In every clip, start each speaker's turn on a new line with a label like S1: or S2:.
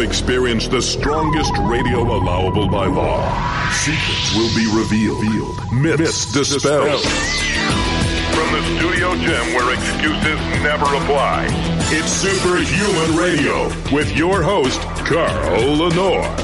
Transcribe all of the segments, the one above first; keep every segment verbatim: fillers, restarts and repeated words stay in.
S1: experience the strongest radio allowable by law. Secrets will be revealed. Myths dispelled. From the studio gym where excuses never apply, it's Superhuman Radio with your host, Carl Lenore.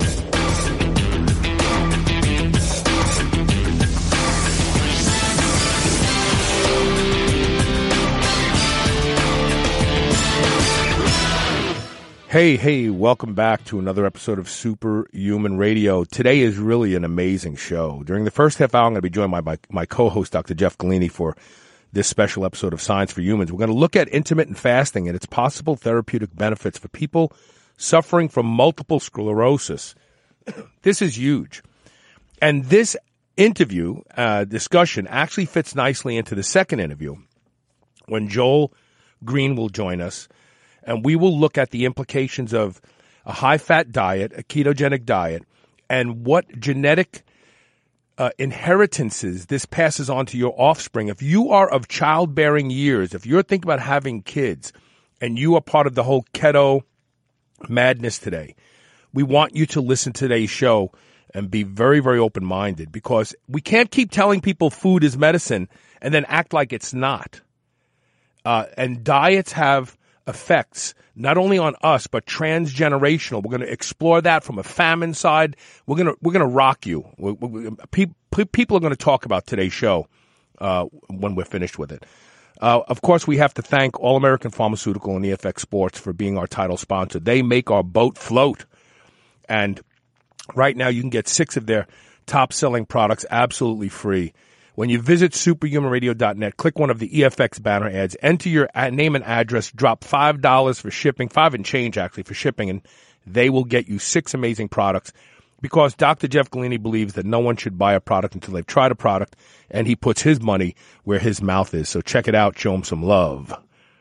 S2: Hey, hey, welcome back to another episode of Superhuman Radio. Today is really an amazing show. During the first half hour, I'm going to be joined by my, my co-host, Doctor Jeff Galini, for this special episode of Science for Humans. We're going to look at intermittent fasting and its possible therapeutic benefits for people suffering from multiple sclerosis. This is huge. And this interview, uh, discussion actually fits nicely into the second interview when Joel Green will join us. And we will look at the implications of a high-fat diet, a ketogenic diet, and what genetic uh, inheritances this passes on to your offspring. If you are of childbearing years, if you're thinking about having kids, and you are part of the whole keto madness today, we want you to listen to today's show and be very, very open-minded, because we can't keep telling people food is medicine and then act like it's not. Uh, and diets have effects not only on us but transgenerational. We're going to explore that from a famine side. We're going to we're going to rock you. We, we, pe- people are going to talk about today's show uh, when we're finished with it. Uh, of course, we have to thank All American Pharmaceutical and E F X Sports for being our title sponsor. They make our boat float, and right now you can get six of their top selling products absolutely free. When you visit superhuman radio dot net, click one of the E F X banner ads, enter your name and address, drop five dollars for shipping, five and change actually for shipping, and they will get you six amazing products, because Doctor Jeff Galini believes that no one should buy a product until they've tried a product, and he puts his money where his mouth is. So check it out. Show him some love.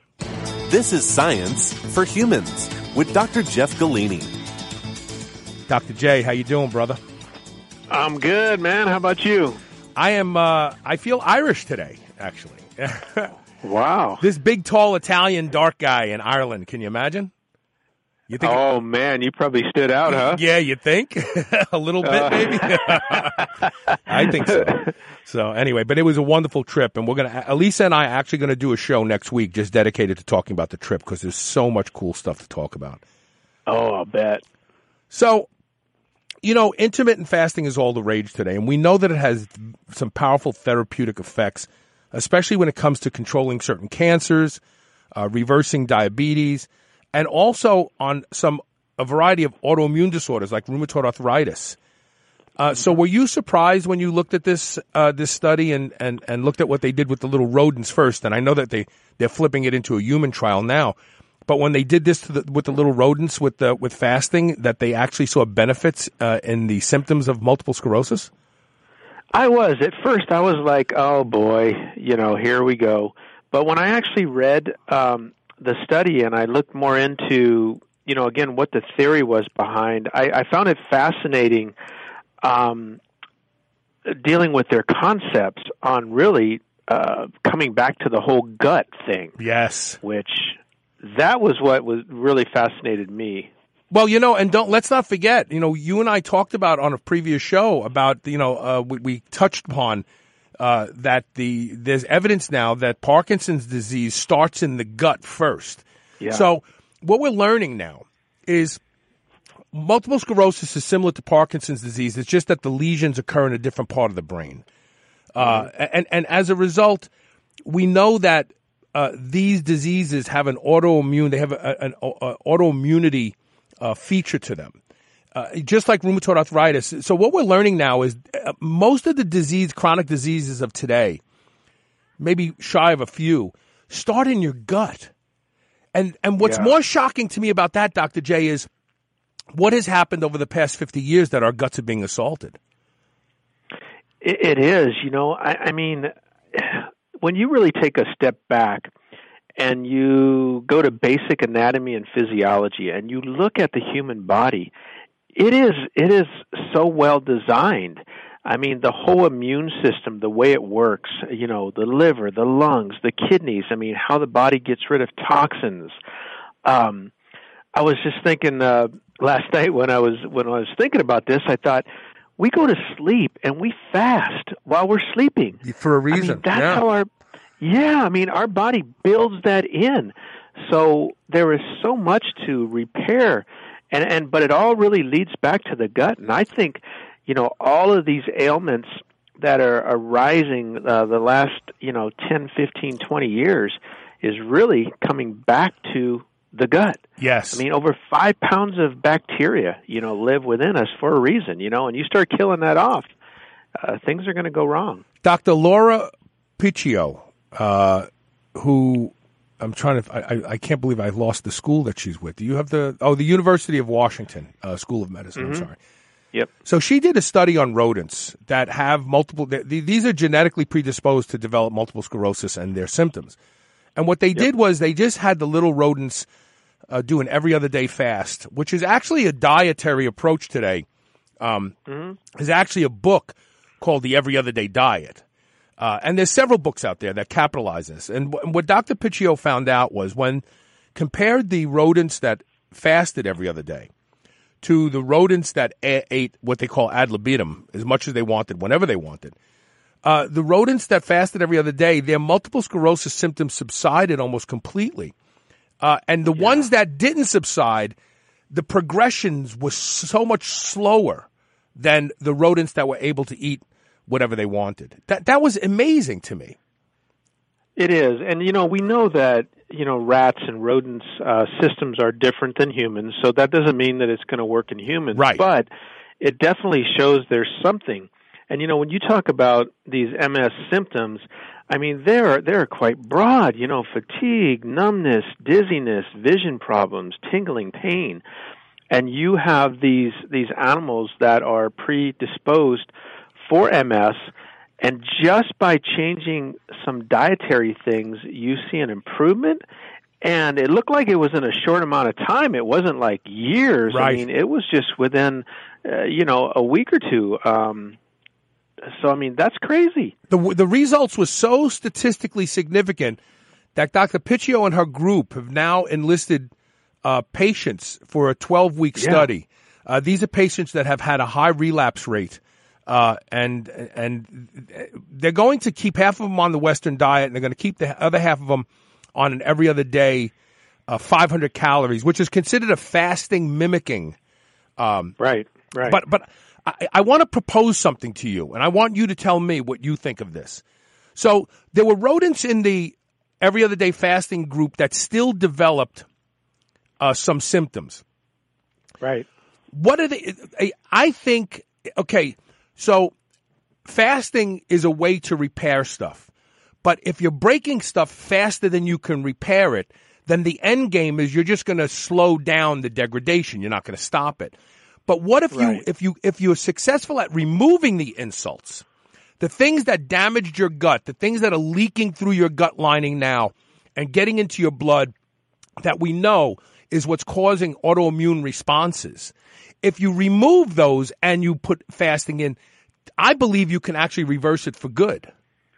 S3: This is Science for Humans with Doctor Jeff Galini.
S2: Doctor J, how you doing, brother?
S4: I'm good, man. How about you?
S2: I am, uh, I feel Irish today, actually.
S4: Wow.
S2: This big, tall Italian dark guy in Ireland. Can you imagine? You think?
S4: Oh, man, you probably stood out, huh?
S2: Yeah, you think? A little bit, uh. maybe? I think so. So anyway, but it was a wonderful trip, and we're going to, Elisa and I are actually going to do a show next week just dedicated to talking about the trip, because there's so much cool stuff to talk about.
S4: Oh, I'll bet.
S2: So, you know, intermittent fasting is all the rage today, and we know that it has some powerful therapeutic effects, especially when it comes to controlling certain cancers, uh, reversing diabetes, and also on some a variety of autoimmune disorders like rheumatoid arthritis. Uh, so were you surprised when you looked at this uh, this study and, and, and looked at what they did with the little rodents first? And I know that they, they're flipping it into a human trial now. But when they did this to the, with the little rodents with the, with fasting, that they actually saw benefits uh, in the symptoms of multiple sclerosis?
S4: I was. At first, I was like, oh, boy, you know, here we go. But when I actually read um, the study and I looked more into, you know, again, what the theory was behind, I, I found it fascinating um, dealing with their concepts on really uh, coming back to the whole gut thing.
S2: Yes. Which...
S4: That was what was really fascinated me.
S2: Well, you know, and don't let's not forget, you know, you and I talked about on a previous show about, you know, uh, we, we touched upon uh, that the there's evidence now that Parkinson's disease starts in the gut first.
S4: Yeah.
S2: So what we're learning now is multiple sclerosis is similar to Parkinson's disease. It's just that the lesions occur in a different part of the brain. Uh, mm-hmm. and, and as a result, we know that Uh, these diseases have an autoimmune, they have a, an a, autoimmunity uh, feature to them, uh, just like rheumatoid arthritis. So what we're learning now is uh, most of the disease, chronic diseases of today, maybe shy of a few, start in your gut. And and what's
S4: yeah.
S2: more shocking to me about that, Doctor J, is what has happened over the past fifty years that our guts are being assaulted.
S4: It, it is, you know, I, I mean... When you really take a step back and you go to basic anatomy and physiology and you look at the human body, it is it is so well designed. I mean, the whole immune system, the way it works, you know, the liver, the lungs, the kidneys, I mean, how the body gets rid of toxins. Um, I was just thinking, uh, last night when I was when I was thinking about this, I thought we go to sleep and we fast while we're sleeping
S2: for a reason.
S4: I mean, that's
S2: yeah.
S4: how our yeah. I mean, our body builds that in. So there is so much to repair, and and but it all really leads back to the gut. And I think, you know, all of these ailments that are arising uh, the last, you know, ten, fifteen, twenty years is really coming back to the gut.
S2: Yes.
S4: I mean, over five pounds of bacteria, you know, live within us for a reason, you know, and you start killing that off, uh, things are going to go wrong.
S2: Doctor Laura Picchio, uh, who I'm trying to, I, I can't believe I lost the school that she's with. Do you have the, oh, the University of Washington uh, School of Medicine,
S4: Mm-hmm.
S2: I'm sorry.
S4: Yep.
S2: So she did a study on rodents that have multiple, they, these are genetically predisposed to develop multiple sclerosis and their symptoms. And what they yep. did was they just had the little rodents uh, do an every other day fast, which is actually a dietary approach today. Um, mm-hmm. There's actually a book called The Every Other Day Diet. Uh, and there's several books out there that capitalize this. And w- what Doctor Picchio found out was when compared the rodents that fasted every other day to the rodents that a- ate what they call ad libitum, as much as they wanted, whenever they wanted, uh, the rodents that fasted every other day, their multiple sclerosis symptoms subsided almost completely. Uh, and the yeah. ones that didn't subside, the progressions was so much slower than the rodents that were able to eat whatever they wanted. That that was amazing to me.
S4: It is. And, you know, we know that, you know, rats and rodents' uh, systems are different than humans, so that doesn't mean that it's going to work in humans.
S2: Right.
S4: But it definitely shows there's something. And, you know, when you talk about these M S symptoms, I mean, they're, they're quite broad, you know, fatigue, numbness, dizziness, vision problems, tingling, pain. And you have these these animals that are predisposed for M S, and just by changing some dietary things, you see an improvement. And it looked like it was in a short amount of time. It wasn't like years.
S2: Right.
S4: I mean, it was just within, uh, you know, a week or two. Um, so, I mean, that's crazy.
S2: The the results were so statistically significant that Doctor Picchio and her group have now enlisted uh, patients for a twelve-week
S4: yeah.
S2: study. Uh, these are patients that have had a high relapse rate. Uh, and and they're going to keep half of them on the Western diet, and they're going to keep the other half of them on an every other day, uh, five hundred calories, which is considered a fasting mimicking. Um,
S4: right, right.
S2: But but I, I want to propose something to you, and I want you to tell me what you think of this. So there were rodents in the every other day fasting group that still developed uh, some symptoms.
S4: Right.
S2: What are they? I think okay. So fasting is a way to repair stuff. But if you're breaking stuff faster than you can repair it, then the end game is you're just going to slow down the degradation. You're not going to stop it. But what if
S4: right.
S2: you if you if you're successful at removing the insults, the things that damaged your gut, the things that are leaking through your gut lining now and getting into your blood that we know is what's causing autoimmune responses. If you remove those and you put fasting in, I believe you can actually reverse it for good.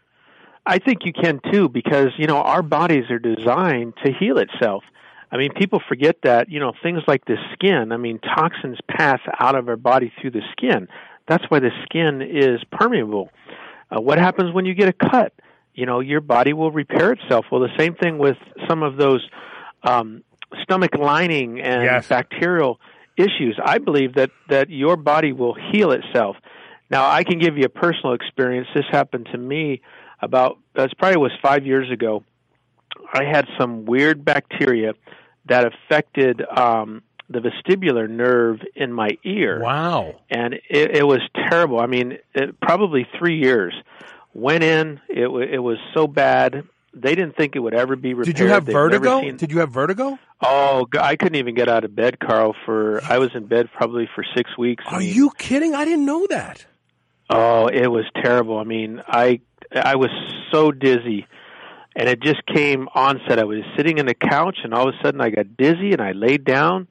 S4: I think you can too, because, you know, our bodies are designed to heal itself. I mean, people forget that, you know, things like the skin, I mean, toxins pass out of our body through the skin. That's why the skin is permeable. Uh, what happens when you get a cut? You know, your body will repair itself. Well, the same thing with some of those um, stomach lining and
S2: yes.
S4: bacterial issues. I believe that, that your body will heal itself. Now, I can give you a personal experience. This happened to me about, it probably was five years ago. I had some weird bacteria that affected um, the vestibular nerve in my ear.
S2: Wow.
S4: And it, it was terrible. I mean, it, probably three years. Went in, it, it was so bad. They didn't think it would ever be repaired.
S2: Did you have
S4: They've
S2: vertigo?
S4: seen...
S2: Did you have vertigo?
S4: Oh, I couldn't even get out of bed, Carl. For I was in bed probably for six weeks.
S2: Are
S4: I mean,
S2: you kidding? I didn't know that.
S4: Oh, it was terrible. I mean, I I was so dizzy, and it just came onset. I was sitting in the couch, and all of a sudden I got dizzy, and I laid down,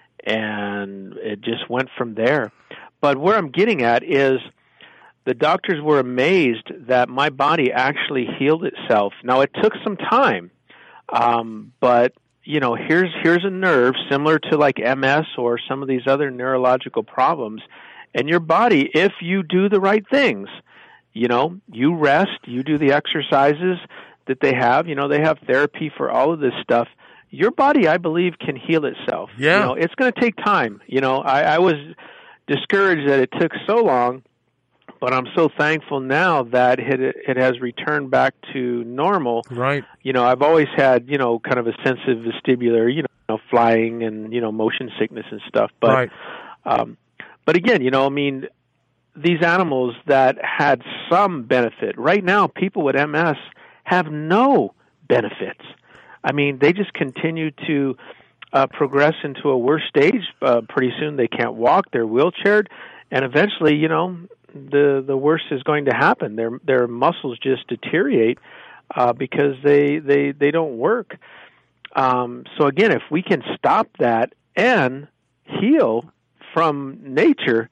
S4: and it just went from there. But where I'm getting at is the doctors were amazed that my body actually healed itself. Now, it took some time, um, but, you know, here's here's a nerve similar to like M S or some of these other neurological problems, and your body, if you do the right things, you know, you rest, you do the exercises that they have, you know, they have therapy for all of this stuff. Your body, I believe, can heal itself.
S2: Yeah.
S4: You know, it's going to take time. You know, I, I was discouraged that it took so long, but I'm so thankful now that it, it has returned back to normal.
S2: Right.
S4: You know, I've always had, you know, kind of a sensitive vestibular, you know, flying and, you know, motion sickness and stuff. But,
S2: right.
S4: um, but again, you know, I mean, these animals that had some benefit, right now, people with M S have no benefits. I mean, they just continue to uh, progress into a worse stage. Uh, pretty soon they can't walk, they're wheelchaired, and eventually, you know, the the worst is going to happen. Their their muscles just deteriorate uh, because they, they, they don't work. Um, so again, if we can stop that and heal from nature,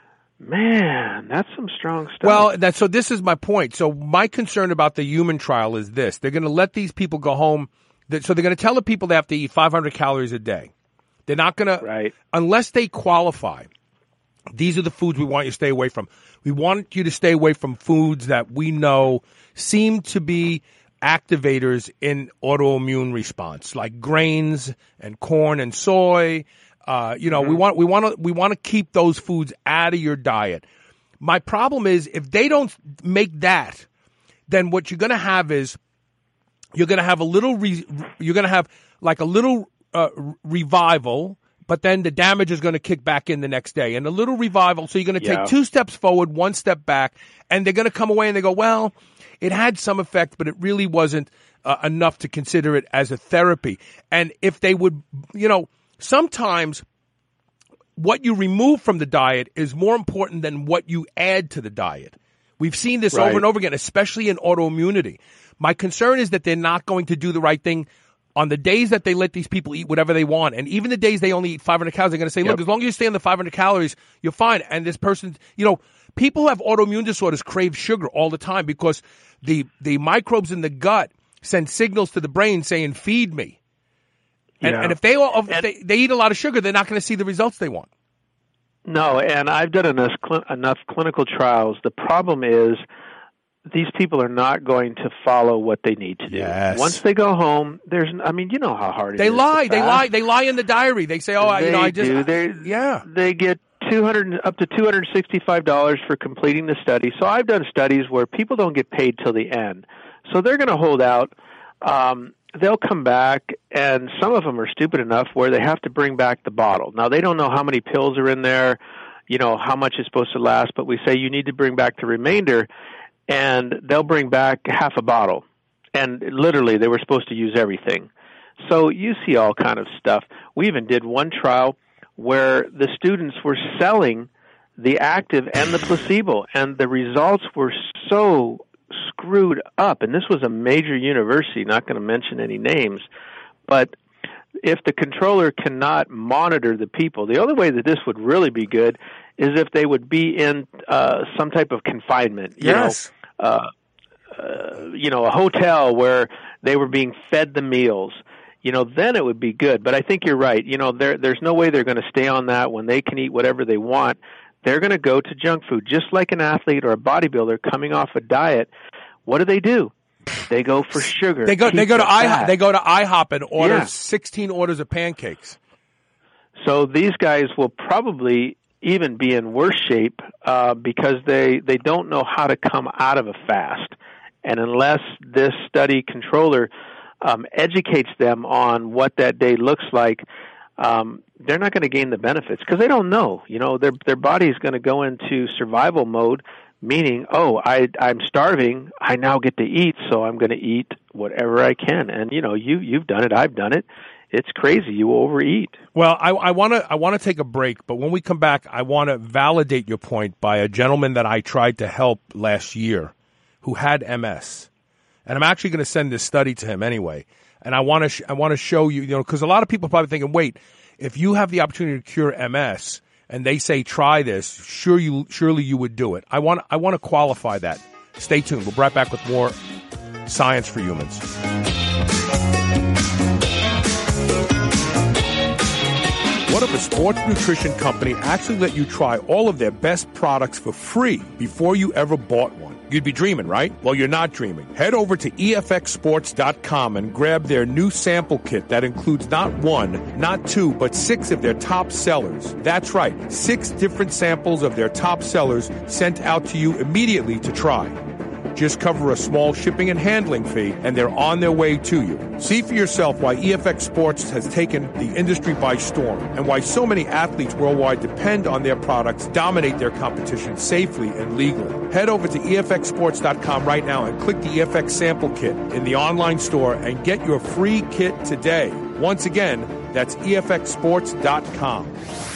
S4: man, that's some strong stuff.
S2: Well, that, so this is my point. So my concern about the human trial is this. They're going to let these people go home. So they're going to tell the people they have to eat five hundred calories a day. They're not going to,
S4: right.
S2: unless they qualify, these are the foods we want you to stay away from. We want you to stay away from foods that we know seem to be activators in autoimmune response, like grains and corn and soy. Uh, you know, mm-hmm. we want we want to we want to keep those foods out of your diet. My problem is if they don't make that, then what you're going to have is you're going to have a little re, you're going to have like a little uh, revival, but then the damage is going to kick back in the next day, and a little revival. So you're going to
S4: yeah.
S2: take two steps forward, one step back, and they're going to come away and they go, well, it had some effect, but it really wasn't uh, enough to consider it as a therapy. And if they would, you know. Sometimes what you remove from the diet is more important than what you add to the diet. We've seen this
S4: right.
S2: over and over again, especially in autoimmunity. My concern is that they're not going to do the right thing on the days that they let these people eat whatever they want. And even the days they only eat five hundred calories, they're going to say,
S4: yep.
S2: look, as long as you stay on the five hundred calories, you're fine. And this person, you know, people who have autoimmune disorders crave sugar all the time because the, the microbes in the gut send signals to the brain saying, feed me. And,
S4: yeah.
S2: and if they, if
S4: and,
S2: they they eat a lot of sugar, they're not going to see the results they want.
S4: No, and I've done enough, cl- enough clinical trials. The problem is these people are not going to follow what they need to do.
S2: Yes.
S4: Once they go home, there's, I mean, you know how hard it
S2: they
S4: is.
S2: Lie.
S4: They
S2: lie. They lie. They lie in the diary. They say, "Oh,
S4: they
S2: you know, I just."
S4: Do. They,
S2: yeah.
S4: They get two hundred up to two hundred sixty-five dollars for completing the study. So I've done studies where people don't get paid till the end. So they're going to hold out. Um, They'll come back, and some of them are stupid enough where they have to bring back the bottle. Now, they don't know how many pills are in there, you know, how much is supposed to last, but we say you need to bring back the remainder, and they'll bring back half a bottle. And literally, they were supposed to use everything. So you see all kind of stuff. We even did one trial where the students were selling the active and the placebo, and the results were so screwed up. And this was a major university, not going to mention any names, but if the controller cannot monitor the people, the only way that this would really be good is if they would be in uh, some type of confinement. You
S2: yes.
S4: know, uh, uh, you know, a hotel where they were being fed the meals. You know, then it would be good. But I think you're right. You know, there there's no way they're going to stay on that when they can eat whatever they want. They're going to go to junk food, just like an athlete or a bodybuilder coming off a diet. What do they do? They go for sugar.
S2: They go. They go to IHOP.
S4: Fat.
S2: They go to IHOP and order
S4: yeah.
S2: sixteen orders of pancakes.
S4: So these guys will probably even be in worse shape uh, because they they don't know how to come out of a fast, and unless this study controller um, educates them on what that day looks like, um, they're not going to gain the benefits because they don't know. You know, their their body is going to go into survival mode. Meaning, oh, I, I'm starving. I now get to eat, so I'm going to eat whatever I can. And you know, you you've done it. I've done it. It's crazy. You overeat.
S2: Well, I want to I want to take a break, but when we come back, I want to validate your point by a gentleman that I tried to help last year, who had M S, and I'm actually going to send this study to him anyway. And I want to sh- I want to show you, you know, because a lot of people are probably thinking, wait, if you have the opportunity to cure M S. And they say, try this, sure you, surely you would do it. I want, I want to qualify that. Stay tuned. We'll be right back with more Science for Humans. What if a sports nutrition company actually let you try all of their best products for free before you ever bought one? You'd be dreaming, right? Well, you're not dreaming. Head over to E F X sports dot com and grab their new sample kit that includes not one, not two, but six of their top sellers. That's right, six different samples of their top sellers sent out to you immediately to try. Just cover a small shipping and handling fee, and they're on their way to you. See for yourself why E F X Sports has taken the industry by storm and why so many athletes worldwide depend on their products, dominate their competition safely and legally. Head over to E F X sports dot com right now and click the E F X sample kit in the online store and get your free kit today. Once again, that's E F X sports dot com.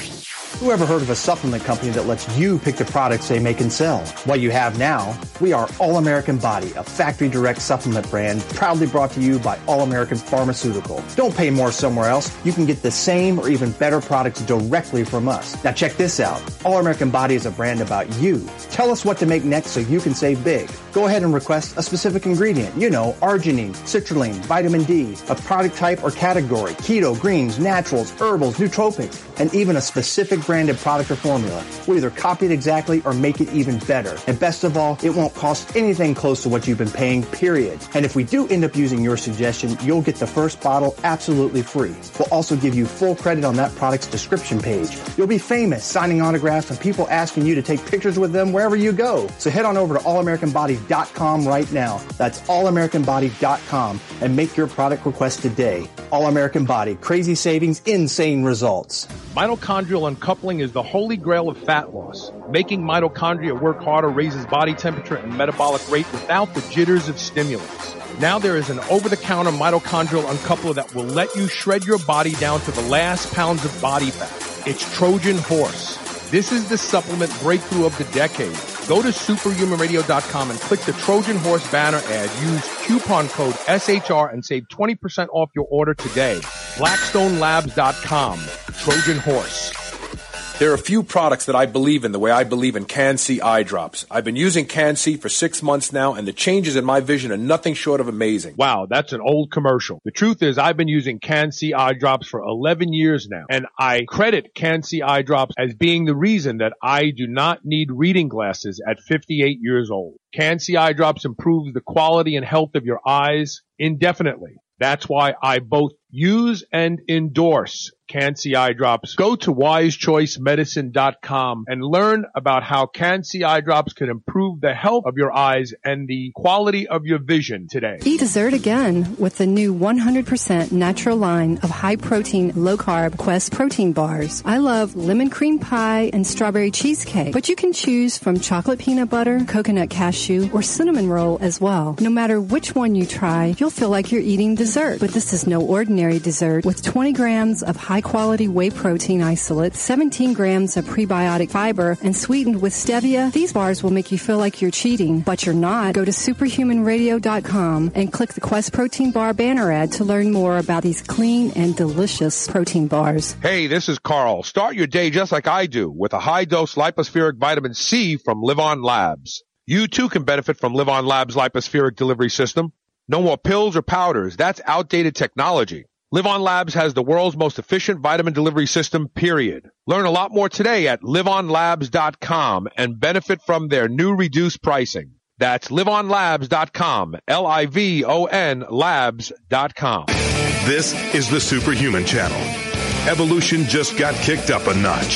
S5: Who ever heard of a supplement company that lets you pick the products they make and sell? Well, you have now. We are All American Body, a factory direct supplement brand proudly brought to you by All American Pharmaceutical. Don't pay more somewhere else. You can get the same or even better products directly from us. Now check this out. All American Body is a brand about you. Tell us what to make next so you can save big. Go ahead and request a specific ingredient. You know, arginine, citrulline, vitamin D, a product type or category, keto, greens, naturals, herbals, nootropics, and even a specific branded product or formula. We'll either copy it exactly or make it even better. And best of all, it won't cost anything close to what you've been paying, period. And if we do end up using your suggestion, you'll get the first bottle absolutely free. We'll also give you full credit on that product's description page. You'll be famous signing autographs and people asking you to take pictures with them wherever you go. So head on over to all american body dot com right now. That's all american body dot com and make your product request today. All American Body, crazy savings, insane results.
S2: Mitochondrial uncoupling is the holy grail of fat loss. Making mitochondria work harder raises body temperature and metabolic rate without the jitters of stimulants. Now there is an over-the-counter mitochondrial uncoupler that will let you shred your body down to the last pounds of body fat. It's Trojan Horse. This is the supplement breakthrough of the decade. Go to superhuman radio dot com and click the Trojan Horse banner ad. Use coupon code S H R and save twenty percent off your order today. blackstone labs dot com. Trojan Horse. There are a few products that I believe in the way I believe in Can-C eye drops. I've been using Can-C for six months now, and the changes in my vision are nothing short of amazing. Wow, that's an old commercial. The truth is I've been using Can-C eye drops for eleven years now, and I credit Can-C eye drops as being the reason that I do not need reading glasses at fifty-eight years old. Can-C eye drops improves the quality and health of your eyes indefinitely. That's why I both use and endorse Can-C eye drops. Go to wise choice medicine dot com and learn about how Can-C eye drops can improve the health of your eyes and the quality of your vision today.
S6: Eat dessert again with the new one hundred percent natural line of high-protein, low-carb Quest protein bars. I love lemon cream pie and strawberry cheesecake, but you can choose from chocolate peanut butter, coconut cashew, or cinnamon roll as well. No matter which one you try, you'll feel like you're eating dessert. But this is no ordinary dessert. With twenty grams of high-quality whey protein isolate, seventeen grams of prebiotic fiber, and sweetened with stevia, these bars will make you feel like you're cheating, but you're not. Go to superhuman radio dot com and click the Quest Protein Bar banner ad to learn more about these clean and delicious protein bars.
S2: Hey, this is Carl. Start your day just like I do with a high-dose lipospheric vitamin C from Live On Labs. You too can benefit from Live On Labs' lipospheric delivery system. No more pills or powders. That's outdated technology. Live On Labs has the world's most efficient vitamin delivery system, period. Learn a lot more today at live on labs dot com and benefit from their new reduced pricing. That's live on labs dot com, L I V O N labs dot com.
S1: This is the Superhuman Channel. Evolution just got kicked up a notch.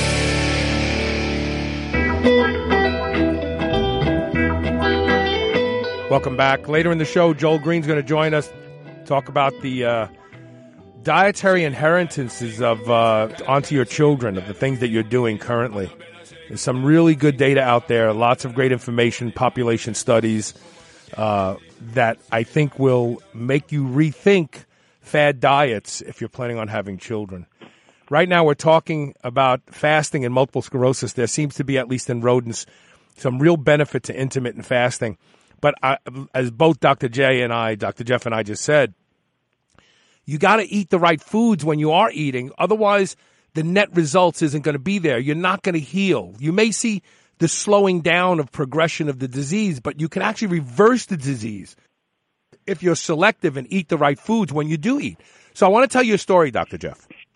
S2: Welcome back. Later in the show, Joel Green's going to join us, talk about the uh, dietary inheritances of uh, onto your children, of the things that you're doing currently. There's some really good data out there, lots of great information, population studies uh, that I think will make you rethink fad diets if you're planning on having children. Right now we're talking about fasting and multiple sclerosis. There seems to be, at least in rodents, some real benefit to intermittent fasting. But I, as both Doctor J and I, Doctor Jeff and I just said, you got to eat the right foods when you are eating. Otherwise, the net results isn't going to be there. You're not going to heal. You may see the slowing down of progression of the disease, but you can actually reverse the disease if you're selective and eat the right foods when you do eat. So I want to tell you a story, Doctor Jeff.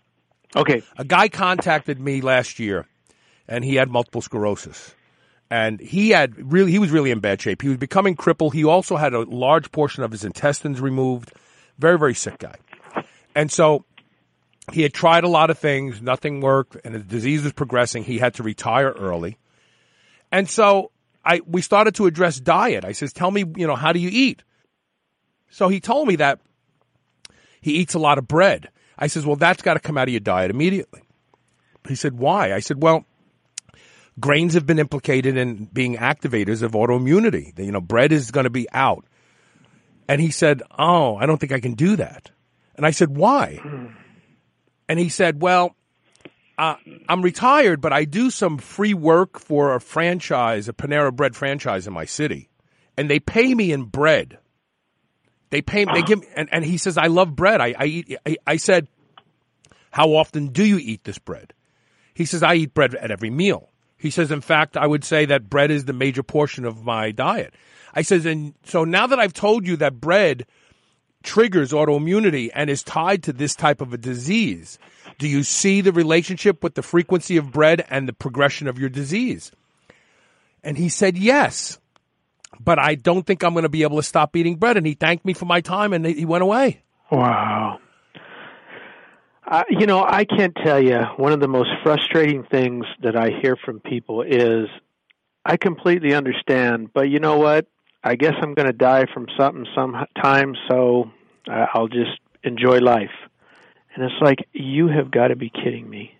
S4: Okay.
S2: A guy contacted me last year, and he had multiple sclerosis. And he had really, he was really in bad shape. He was becoming crippled. He also had a large portion of his intestines removed. Very, very sick guy. And so he had tried a lot of things. Nothing worked, and his disease was progressing. He had to retire early. And so I we started to address diet. I says, tell me, you know, how do you eat? So he told me that he eats a lot of bread. I says, well, that's got to come out of your diet immediately. He said, why? I said, well, grains have been implicated in being activators of autoimmunity. You know, bread is going to be out. And he said, oh, I don't think I can do that. And I said, why? And he said, well, uh, I'm retired, but I do some free work for a franchise, a Panera Bread franchise in my city. And they pay me in bread. They pay me, they give me, and, and he says, I love bread. I, I eat, I, I said, how often do you eat this bread? He says, I eat bread at every meal. He says, in fact, I would say that bread is the major portion of my diet. I says, and so now that I've told you that bread triggers autoimmunity and is tied to this type of a disease, do you see the relationship with the frequency of bread and the progression of your disease? And he said, yes. But I don't think I'm going to be able to stop eating bread. And he thanked me for my time, and he went away.
S4: Wow. Uh, you know, I can't tell you, one of the most frustrating things that I hear from people is, I completely understand, but you know what? I guess I'm going to die from something sometime, so I'll just enjoy life. And it's like, you have got to be kidding me.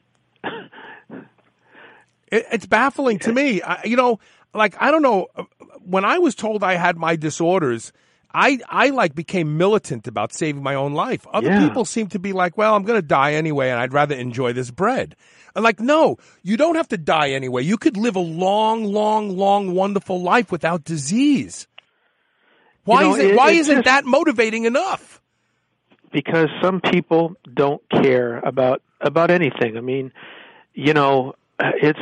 S2: it, it's baffling to me. I, you know, like, I don't know, when I was told I had my disorders, I, I like became militant about saving my own life. Other
S4: yeah.
S2: people seem to be like, well, I'm going to die anyway, and I'd rather enjoy this bread. I'm like, no, you don't have to die anyway. You could live a long, long, long, wonderful life without disease. Why
S4: you know,
S2: is it,
S4: it
S2: why
S4: it
S2: isn't
S4: just,
S2: that motivating enough?
S4: Because some people don't care about about anything. I mean, you know, it's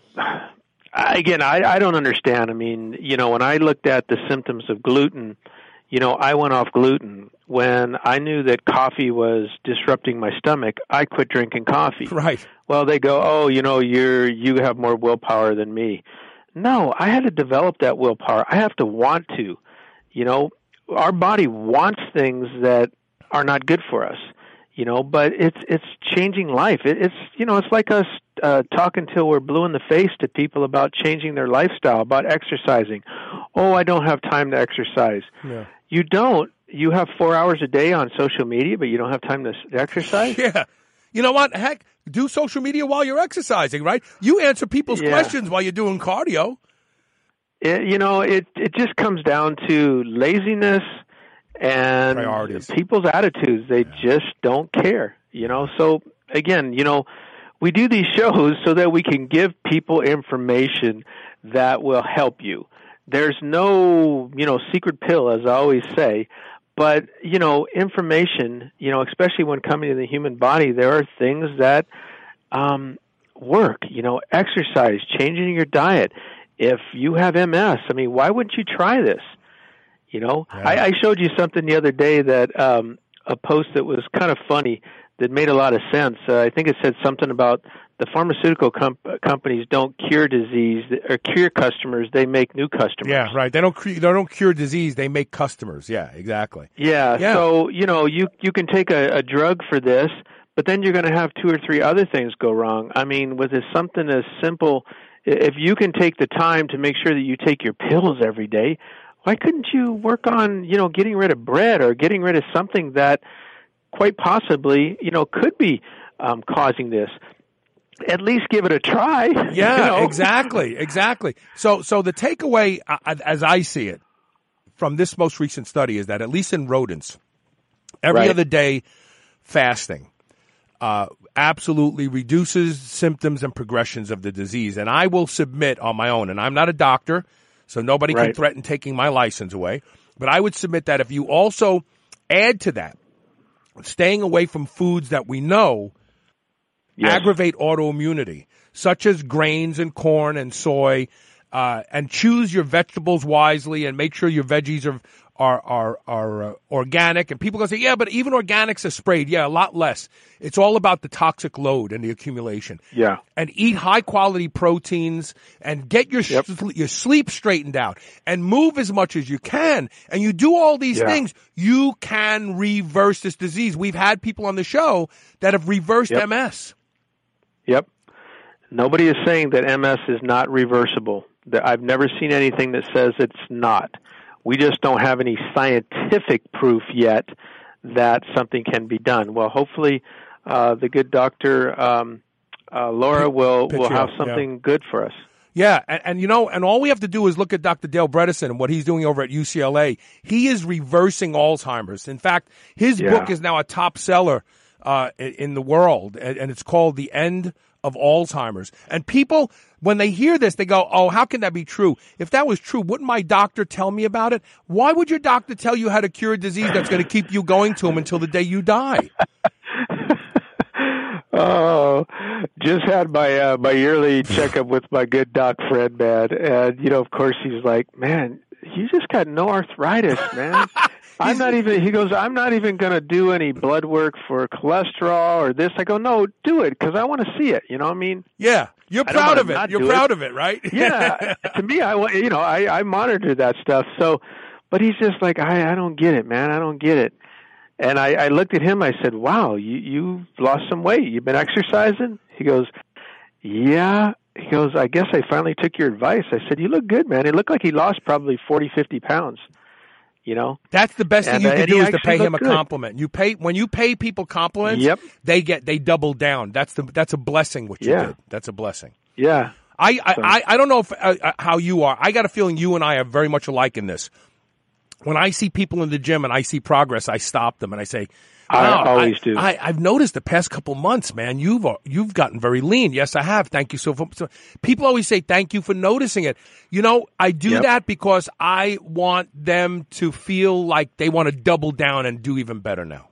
S4: again, I, I don't understand. I mean, you know, when I looked at the symptoms of gluten, you know, I went off gluten. When I knew that coffee was disrupting my stomach, I quit drinking coffee.
S2: Right.
S4: Well, they go, oh, you know, you're you have more willpower than me. No, I had to develop that willpower. I have to want to. You know, our body wants things that are not good for us, you know, but it's it's changing life. It, it's, you know, it's like us uh, talking till we're blue in the face to people about changing their lifestyle, about exercising. Oh, I don't have time to exercise.
S2: Yeah.
S4: You don't. You have four hours a day on social media, but you don't have time to, to exercise?
S2: Yeah. You know what? Heck, do social media while you're exercising, right? You answer people's
S4: yeah.
S2: questions while you're doing cardio.
S4: It, you know, it it just comes down to laziness and
S2: priorities.
S4: People's attitudes. They yeah. just don't care, you know. So, again, you know, we do these shows so that we can give people information that will help you. There's no, you know, secret pill, as I always say. But, you know, information, you know, especially when coming to the human body, there are things that um, work, you know, exercise, changing your diet. If you have M S, I mean, why wouldn't you try this? You know, yeah. I, I showed you something the other day that um, a post that was kind of funny that made a lot of sense. Uh, I think it said something about the pharmaceutical com- companies don't cure disease or cure customers; they make new customers.
S2: Yeah, right. They don't cre- they don't cure disease; they make customers. Yeah, exactly.
S4: Yeah.
S2: yeah.
S4: So you know, you you can take a, a drug for this, but then you're going to have two or three other things go wrong. I mean, with this something as simple. If you can take the time to make sure that you take your pills every day, why couldn't you work on, you know, getting rid of bread or getting rid of something that quite possibly, you know, could be um, causing this? At least give it a try.
S2: Yeah,
S4: you know?
S2: exactly, exactly. So, so the takeaway, uh, as I see it, from this most recent study is that at least in rodents, every
S4: right.
S2: other day fasting uh, absolutely reduces symptoms and progressions of the disease. And I will submit on my own, and I'm not a doctor, so nobody
S4: right.
S2: can threaten taking my license away, but I would submit that if you also add to that, staying away from foods that we know yes. aggravate autoimmunity, such as grains and corn and soy, uh, and choose your vegetables wisely and make sure your veggies are are are, are uh, organic. And people go say, yeah, but even organics are sprayed. Yeah, a lot less. It's all about the toxic load and the accumulation.
S4: Yeah.
S2: And eat high quality proteins and get your
S4: Yep.
S2: sh- your sleep straightened out and move as much as you can. And you do all these
S4: Yeah.
S2: things, you can reverse this disease. We've had people on the show that have reversed
S4: Yep.
S2: M S.
S4: Yep. Nobody is saying that M S is not reversible. That I've never seen anything that says it's not. We just don't have any scientific proof yet that something can be done. Well, hopefully, uh, the good doctor um, uh, Laura will
S2: Pitch
S4: will
S2: you
S4: have
S2: up,
S4: something
S2: yeah.
S4: good for us.
S2: Yeah, and, and you know, and all we have to do is look at Doctor Dale Bredesen and what he's doing over at U C L A. He is reversing Alzheimer's. In fact, his
S4: Yeah.
S2: book is now a top seller uh, in, in the world, and, and it's called The End of Alzheimer's. And people, when they hear this, they go, oh, how can that be true? If that was true, wouldn't my doctor tell me about it? Why would your doctor tell you how to cure a disease that's going to keep you going to him until the day you die?
S4: Oh, just had my uh, my yearly checkup with my good doc friend, man. And, you know, of course, he's like, man, you just got no arthritis, man. I'm not even, he goes, I'm not even going to do any blood work for cholesterol or this. I go, no, do it because I want to see it. You know what I mean?
S2: Yeah, you're
S4: I don't
S2: proud
S4: wanna
S2: of it.
S4: not
S2: You're
S4: do
S2: proud
S4: it.
S2: of it, right?
S4: Yeah. To me, I, wa- you know, I, I monitor that stuff. So, but he's just like, I, I don't get it, man. I don't get it. And I, I looked at him. I said, wow, you, you've lost some weight. You've been exercising? He goes, yeah. He goes, I guess I finally took your advice. I said, you look good, man. It looked like he lost probably forty, fifty pounds, you know?
S2: That's the best
S4: And,
S2: thing you
S4: uh,
S2: can
S4: and
S2: do
S4: he
S2: is to
S4: actually
S2: pay him a
S4: looked good.
S2: compliment. You pay when you pay people compliments.
S4: Yep.
S2: They get they double down. That's the that's a blessing. What you
S4: Yeah.
S2: did. That's a blessing.
S4: Yeah.
S2: I I,
S4: So-
S2: I, I don't know if, uh, uh, how you are. I got a feeling you and I are very much alike in this. When I see people in the gym and I see progress, I stop them and I say,
S4: I
S2: "Wow,
S4: always do.
S2: I, I've noticed the past couple months, man, you've uh, you've gotten very lean. Yes, I have. Thank you so much." So people always say, thank you for noticing it. You know, I do
S4: Yep.
S2: that because I want them to feel like they want to double down and do even better now.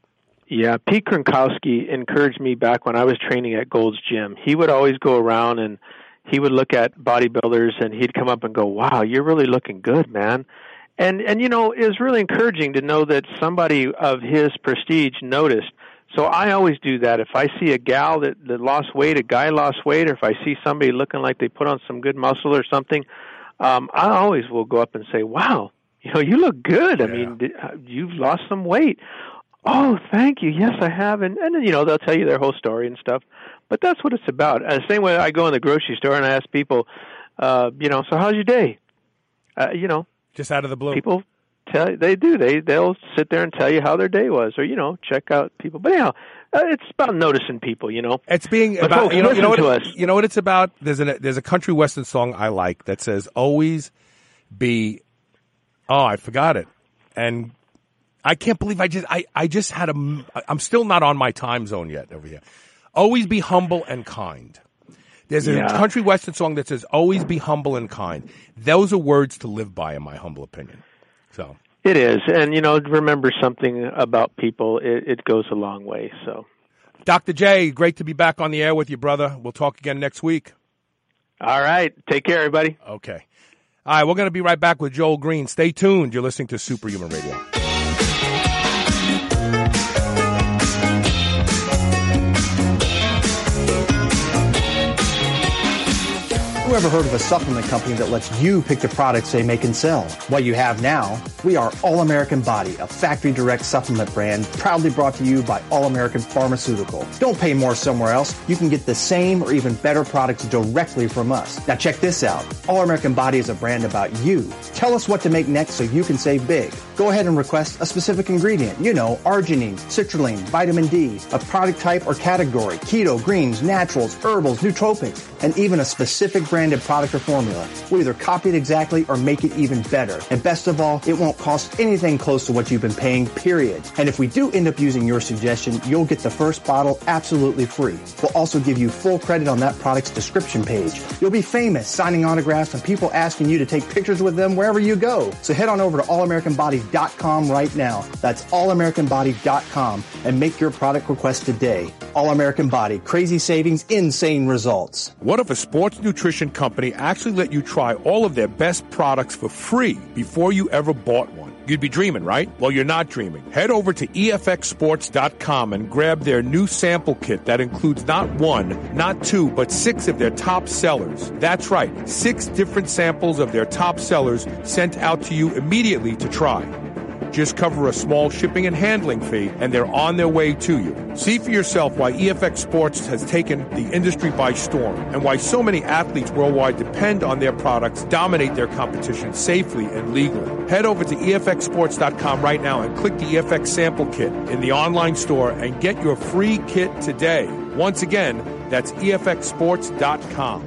S4: Yeah, Pete Gronkowski encouraged me back when I was training at Gold's Gym. He would always go around and he would look at bodybuilders and he'd come up and go, wow, you're really looking good, man. And, and you know, it was really encouraging to know that somebody of his prestige noticed. So I always do that. If I see a gal that, that lost weight, a guy lost weight, or if I see somebody looking like they put on some good muscle or something, um, I always will go up and say, wow, you know, you look good. I
S2: Yeah.
S4: mean, did, uh, you've lost some weight. Oh, thank you. Yes, I have. And, and, you know, they'll tell you their whole story and stuff. But that's what it's about. Uh, the same way I go in the grocery store and I ask people, uh, you know, so how's your day? Uh, you know,
S2: Just out of the blue.
S4: people tell they do. They, they'll sit there and tell you how their day was or, you know, check out people. But anyhow, uh, it's about noticing people, you know.
S2: It's being
S4: But
S2: about
S4: folks,
S2: you know you know what
S4: listen to
S2: it,
S4: us.
S2: you know what it's about. There's a there's a country western song I like that says always be. Oh, I forgot it, and I can't believe I just I I just had a. I'm still not on my time zone yet over here. Always be humble and kind. There's a
S4: Yeah.
S2: country western song that says always be humble and kind. Those are words to live by, in my humble opinion. So.
S4: It is. And, you know, remember something about people. It, it goes a long way. So,
S2: Doctor J, great to be back on the air with you, brother. We'll talk again next week.
S4: all right. Take care, everybody.
S2: Okay. All right, we're going to be right back with Joel Green. Stay tuned. You're listening to Superhuman Radio.
S5: Who ever heard of a supplement company that lets you pick the products they make and sell? What you have now, we are All American Body, a factory direct supplement brand proudly brought to you by All American Pharmaceutical. Don't pay more somewhere else. You can get the same or even better products directly from us. Now check this out. All American Body is a brand about you. Tell us what to make next so you can save big. Go ahead and request a specific ingredient. You know, arginine, citrulline, vitamin D, a product type or category, keto, greens, naturals, herbals, nootropics, and even a specific branded product or formula. We'll either copy it exactly or make it even better. And best of all, it won't cost anything close to what you've been paying, period. And if we do end up using your suggestion, you'll get the first bottle absolutely free. We'll also give you full credit on that product's description page. You'll be famous signing autographs and people asking you to take pictures with them wherever you go. So head on over to all american body dot com right now. That's all american body dot com and make your product request today. All American Body, crazy savings, insane results.
S2: What if a sports nutrition Nutrition Company actually let you try all of their best products for free before you ever bought one. You'd be dreaming, right? Well, you're not dreaming. Head over to E F X sports dot com and grab their new sample kit that includes not one, not two, but six of their top sellers. That's right, six different samples of their top sellers sent out to you immediately to try. Just cover a small shipping and handling fee, and they're on their way to you. See for yourself why E F X Sports has taken the industry by storm and why so many athletes worldwide depend on their products, dominate their competition safely and legally. Head over to E F X sports dot com right now and click the E F X sample kit in the online store and get your free kit today. Once again, that's E F X sports dot com.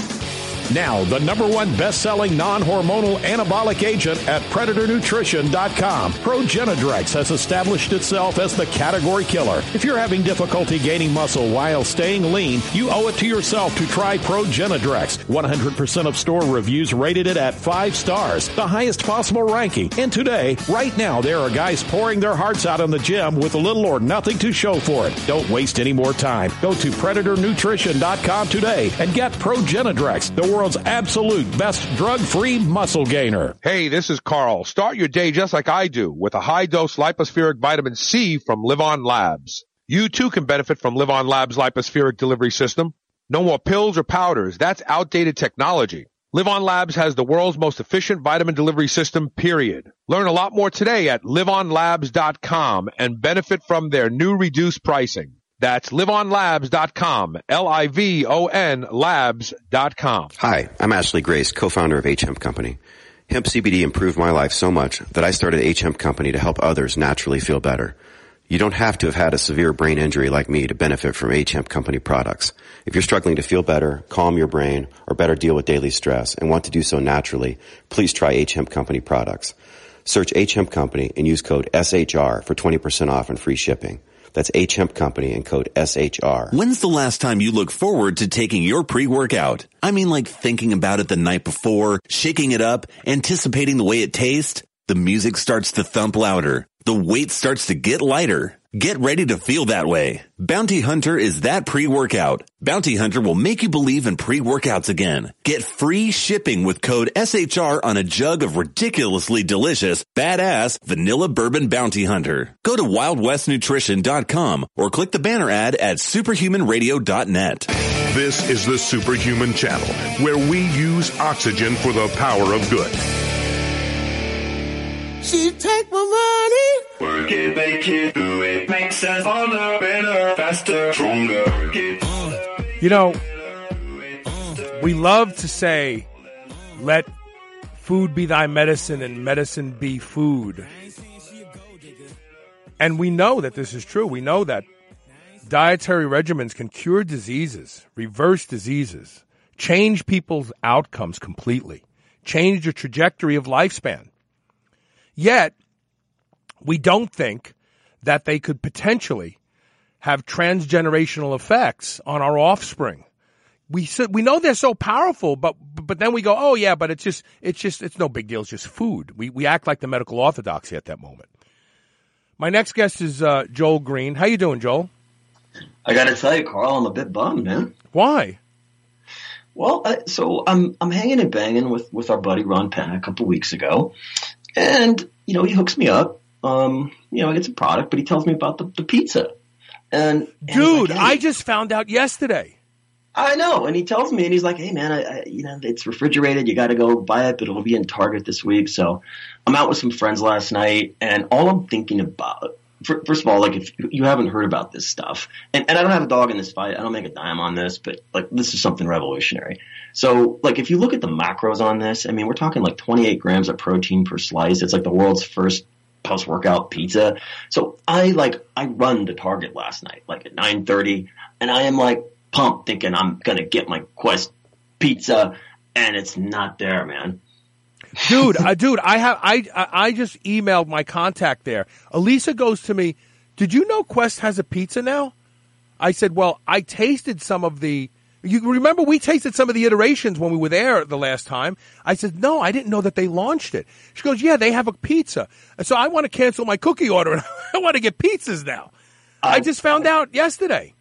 S7: Now, the number one best-selling non-hormonal anabolic agent at Predator Nutrition dot com. Progenadrex has established itself as the category killer. If you're having difficulty gaining muscle while staying lean, you owe it to yourself to try Progenadrex. one hundred percent of store reviews rated it at five stars, the highest possible ranking. And today, right now, there are guys pouring their hearts out in the gym with little or nothing to show for it. Don't waste any more time. Go to Predator Nutrition dot com today and get Progenadrex, the world's absolute best drug-free muscle gainer.
S2: Hey, this is Carl. Start your day just like I do with a high-dose lipospheric vitamin C from Live On Labs. You too can benefit from Live On Labs' lipospheric delivery system. No more pills or powders. That's outdated technology. Live On Labs has the world's most efficient vitamin delivery system, period. Learn a lot more today at live on labs dot com and benefit from their new reduced pricing. That's live on labs dot com, L I V O N labs dot com.
S8: Hi, I'm Ashley Grace, co-founder of H Hemp Company. Hemp C B D improved my life so much that I started H Hemp Company to help others naturally feel better. You don't have to have had a severe brain injury like me to benefit from H Hemp Company products. If you're struggling to feel better, calm your brain, or better deal with daily stress and want to do so naturally, please try H Hemp Company products. Search H Hemp Company and use code S H R for twenty percent off and free shipping. That's H Hemp Company and code S H R.
S9: When's the last time you look forward to taking your pre-workout? I mean, like thinking about it the night before, shaking it up, anticipating the way it tastes. The music starts to thump louder. The weight starts to get lighter. Get ready to feel that way. Bounty Hunter is that pre-workout. Bounty Hunter will make you believe in pre-workouts again. Get free shipping with code S H R on a jug of ridiculously delicious, badass vanilla bourbon Bounty Hunter. Go to wild west nutrition dot com or click the banner ad at superhuman radio dot net.
S1: This is the Superhuman Channel, where we use oxygen for the power of good.
S10: She take my money, work it, make it, do it, makes us harder, better, faster, stronger.
S2: You know, we love to say, let food be thy medicine and medicine be food. And we know that this is true. We know that dietary regimens can cure diseases, reverse diseases, change people's outcomes completely, change the trajectory of lifespan. Yet, we don't think that they could potentially have transgenerational effects on our offspring. We we know they're so powerful, but but then we go, oh yeah, but it's just it's just it's no big deal. It's just food. We we act like the medical orthodoxy at that moment. My next guest is uh, Joel Green. How you doing, Joel?
S11: I got to tell you, Carl, I'm a bit bummed, man.
S2: Why?
S11: Well, I, so I'm I'm hanging and banging with with our buddy Ron Penn a couple weeks ago. And, you know, he hooks me up. Um, you know, I get some product, but he tells me about the, the pizza. And, and
S2: Dude,
S11: like, hey,
S2: I just found out yesterday.
S11: I know. And he tells me, and he's like, hey, man, I, I, you know, it's refrigerated. You got to go buy it, but it'll be in Target this week. So I'm out with some friends last night, and all I'm thinking about, first of all, like, if you haven't heard about this stuff, and, and I don't have a dog in this fight. I don't make a dime on this, but, like, this is something revolutionary. So, like, if you look at the macros on this, I mean, we're talking like twenty-eight grams of protein per slice. It's like the world's first post-workout pizza. So I, like, I run to Target last night, like at nine thirty, and I am, like, pumped thinking I'm going to get my Quest pizza, and it's not there, man.
S2: Dude, uh, dude, I have I I just emailed my contact there. Elisa goes to me, did you know Quest has a pizza now? I said, well, I tasted some of the, you remember we tasted some of the iterations when we were there the last time. I said, no, I didn't know that they launched it. She goes, yeah, they have a pizza. And so I want to cancel my cookie order and I want to get pizzas now. I, I just found out yesterday.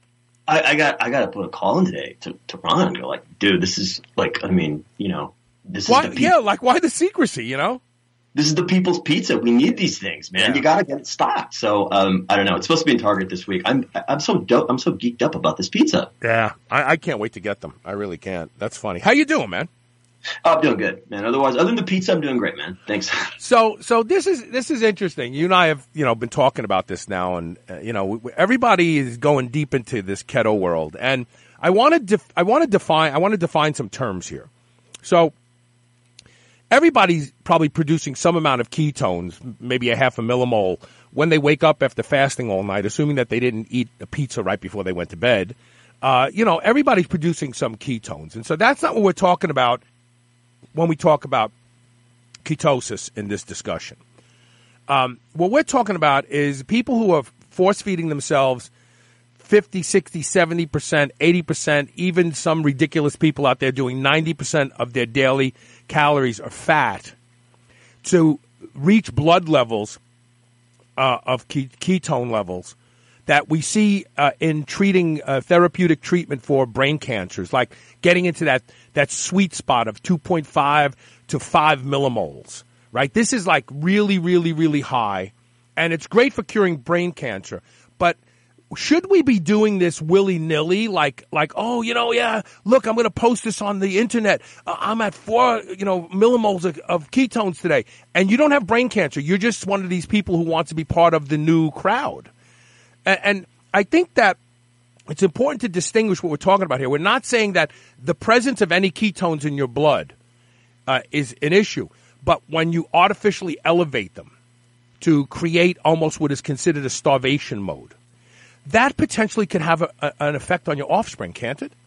S11: I, I got I got to put a call in today to, to Ron and go like, dude, this is like, I mean, you know, this
S2: why,
S11: is the pe-
S2: yeah, like why the secrecy, you know?
S11: This is the people's pizza. We need these things, man.
S2: Yeah.
S11: You got to get it stocked. So um, I don't know. It's supposed to be in Target this week. I'm I'm so dope. I'm so geeked up about this pizza.
S2: Yeah, I, I can't wait to get them. I really can't. That's funny. How you doing, man?
S11: Oh, I'm doing good, man. Otherwise, other than the pizza, I'm doing great, man. Thanks.
S2: So, so this is this is interesting. You and I have, you know, been talking about this now, and uh, you know, everybody is going deep into this keto world, and I want to def- I want to define I want to define some terms here. So, everybody's probably producing some amount of ketones, maybe a half a millimole, when they wake up after fasting all night, assuming that they didn't eat a pizza right before they went to bed. Uh, you know, everybody's producing some ketones, and so that's not what we're talking about when we talk about ketosis in this discussion. Um, what we're talking about is people who are force-feeding themselves fifty, sixty, seventy percent, eighty percent, even some ridiculous people out there doing ninety percent of their daily calories are fat to reach blood levels uh, of ke- ketone levels that we see uh, in treating uh, therapeutic treatment for brain cancers, like getting into that, that sweet spot of two point five to five millimoles, right? This is like really, really, really high, and it's great for curing brain cancer. But should we be doing this willy-nilly, like, like oh, you know, yeah, look, I'm going to post this on the internet. Uh, I'm at four, you know, millimoles of, of ketones today, and you don't have brain cancer. You're just one of these people who wants to be part of the new crowd. And, and I think that it's important to distinguish what we're talking about here. We're not saying that the presence of any ketones in your blood uh, is an issue, but when you artificially elevate them to create almost what is considered a starvation mode, that potentially can have a, a, an effect on your offspring, can't it?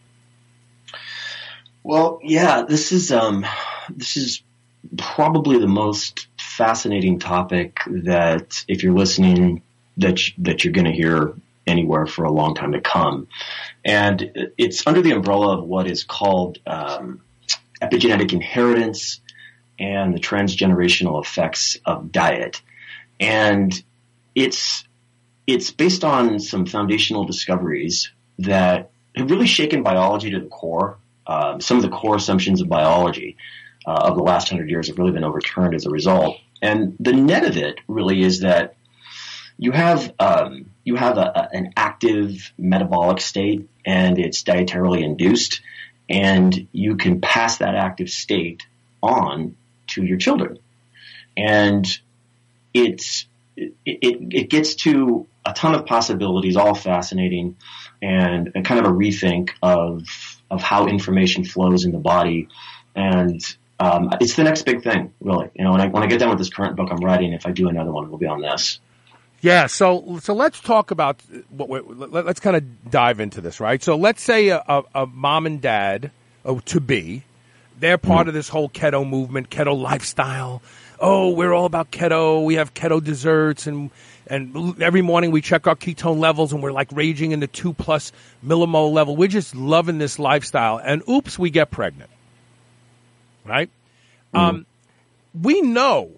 S11: Well, yeah, this is um, this is probably the most fascinating topic that, if you're listening, that that you're going to hear anywhere for a long time to come. And it's under the umbrella of what is called um, epigenetic inheritance and the transgenerational effects of diet. And it's it's based on some foundational discoveries that have really shaken biology to the core. Um, some of the core assumptions of biology uh, of the last hundred years have really been overturned as a result. And the net of it really is that you have um, you have a, a, an active metabolic state, and it's dietarily induced, and you can pass that active state on to your children. And it's it, it, it gets to a ton of possibilities, all fascinating, and, and kind of a rethink of of how information flows in the body. And um, it's the next big thing, really. You know, when I when I get done with this current book I'm writing, if I do another one, it'll be on this.
S2: Yeah, so so let's talk about what we're, let's kind of dive into this, right? So let's say a, a, a mom and dad oh, to be, they're part mm-hmm. of this whole keto movement, keto lifestyle. Oh, we're all about keto. We have keto desserts, and and every morning we check our ketone levels, and we're like raging in the two plus millimole level. We're just loving this lifestyle, and oops, we get pregnant, right? Mm-hmm. Um, we know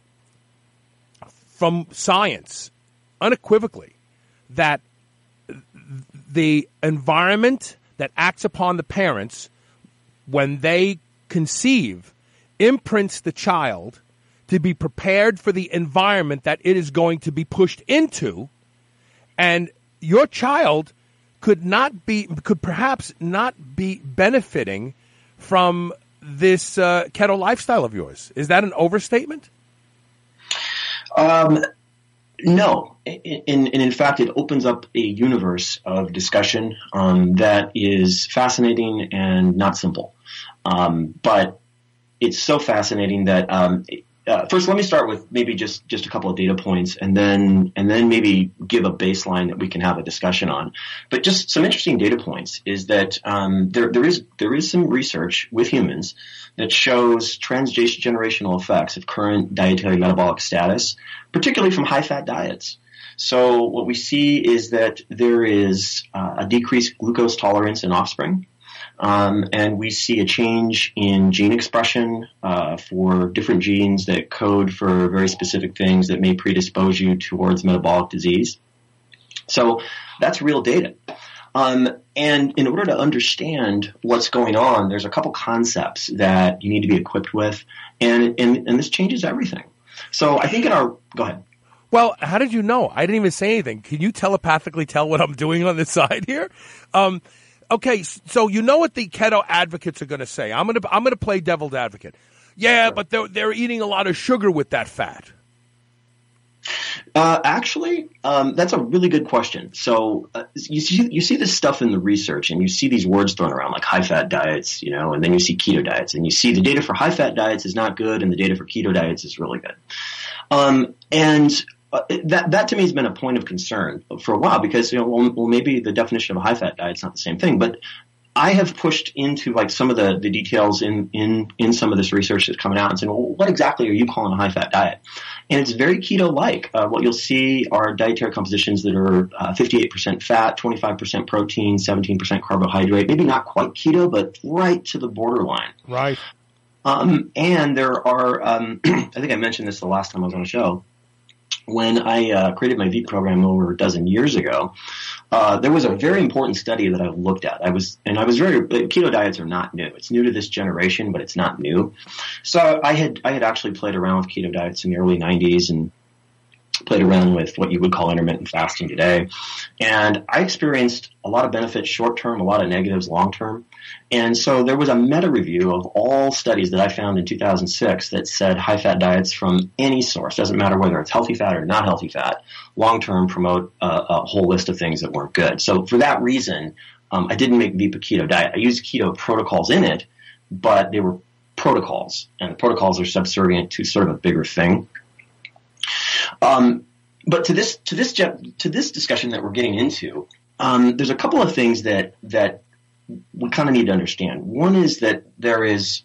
S2: from science unequivocally that the environment that acts upon the parents when they conceive imprints the child to be prepared for the environment that it is going to be pushed into, and your child could not be, could perhaps not be benefiting from this uh, keto lifestyle of yours. Is that an overstatement?
S11: Um. No, and in, in, in fact, it opens up a universe of discussion um, that is fascinating and not simple. Um, but it's so fascinating that um, uh, first, let me start with maybe just, just a couple of data points, and then and then maybe give a baseline that we can have a discussion on. But just some interesting data points is that um, there there is there is some research with humans that shows transgenerational effects of current dietary metabolic status, particularly from high-fat diets. So what we see is that there is uh, a decreased glucose tolerance in offspring, um, and we see a change in gene expression uh, for different genes that code for very specific things that may predispose you towards metabolic disease. So that's real data. Um, and in order to understand what's going on, there's a couple concepts that you need to be equipped with, and, and, and this changes everything. So I think in our – go ahead.
S2: Well, how did you know? I didn't even say anything. Can you telepathically tell what I'm doing on the side here? Um, okay, so you know what the keto advocates are going to say. I'm going to I'm going to play devil's advocate. Yeah, sure. But they're they're eating a lot of sugar with that fat.
S11: Uh, actually, um, that's a really good question. So uh, you see you see this stuff in the research, and you see these words thrown around like high-fat diets, you know, and then you see keto diets, and you see the data for high-fat diets is not good, and the data for keto diets is really good. Um, and Uh, that that to me has been a point of concern for a while because, you know, well, well maybe the definition of a high-fat diet is not the same thing. But I have pushed into like some of the, the details in, in, in some of this research that's coming out and saying, well, what exactly are you calling a high-fat diet? And it's very keto-like. Uh, what you'll see are dietary compositions that are uh, fifty-eight percent fat, twenty-five percent protein, seventeen percent carbohydrate, maybe not quite keto, but right to the borderline.
S2: Right.
S11: Um, and there are, um, I think I mentioned this the last time I was on the show. When I uh, created my V program over a dozen years ago, uh, there was a very important study that I looked at. I was, and I was very, keto diets are not new. It's new to this generation, but it's not new. So I had, I had actually played around with keto diets in the early nineties and played around with what you would call intermittent fasting today. And I experienced a lot of benefits short term, a lot of negatives long term. And so there was a meta review of all studies that I found in two thousand six that said high fat diets from any source, doesn't matter whether it's healthy fat or not healthy fat, long term promote a, a whole list of things that weren't good. So for that reason, um, I didn't make Vipa Keto Diet. I used keto protocols in it, but they were protocols, and the protocols are subservient to sort of a bigger thing. Um, but to this, to this, to this discussion that we're getting into, um, there's a couple of things that, that we kind of need to understand. One is that there is,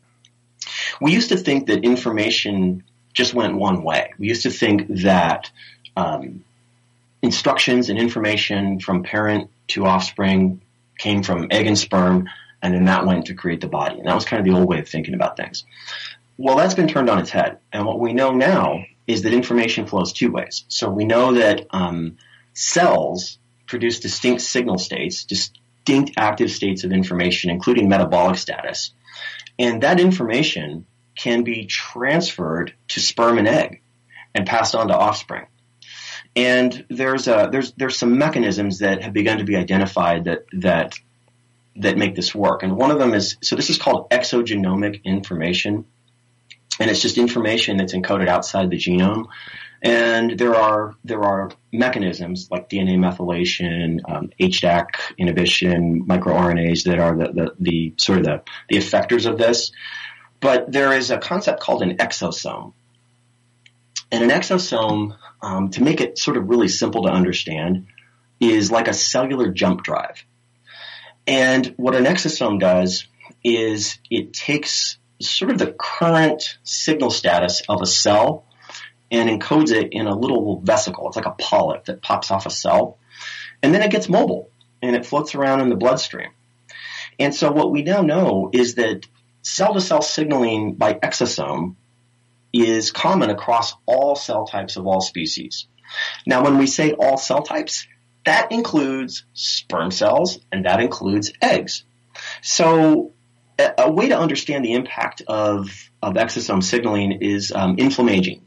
S11: we used to think that information just went one way. We used to think that, um, instructions and information from parent to offspring came from egg and sperm, and then that went to create the body. And that was kind of the old way of thinking about things. Well, that's been turned on its head. And what we know now is that information flows two ways. So we know that um, cells produce distinct signal states, distinct active states of information, including metabolic status. And that information can be transferred to sperm and egg and passed on to offspring. And there's a, there's there's some mechanisms that have begun to be identified that that that make this work. And one of them is, so this is called exogenomic information. And it's just information that's encoded outside the genome. And there are there are mechanisms like D N A methylation, um, H D A C inhibition, microRNAs that are the, the, the sort of the, the effectors of this. But there is a concept called an exosome. And an exosome, um, to make it sort of really simple to understand, is like a cellular jump drive. And what an exosome does is it takes sort of the current signal status of a cell and encodes it in a little vesicle. It's like a polyp that pops off a cell. And then it gets mobile and it floats around in the bloodstream. And so what we now know is that cell-to-cell signaling by exosome is common across all cell types of all species. Now, when we say all cell types, that includes sperm cells and that includes eggs. So a, a way to understand the impact of, of exosome signaling is um, inflammaging.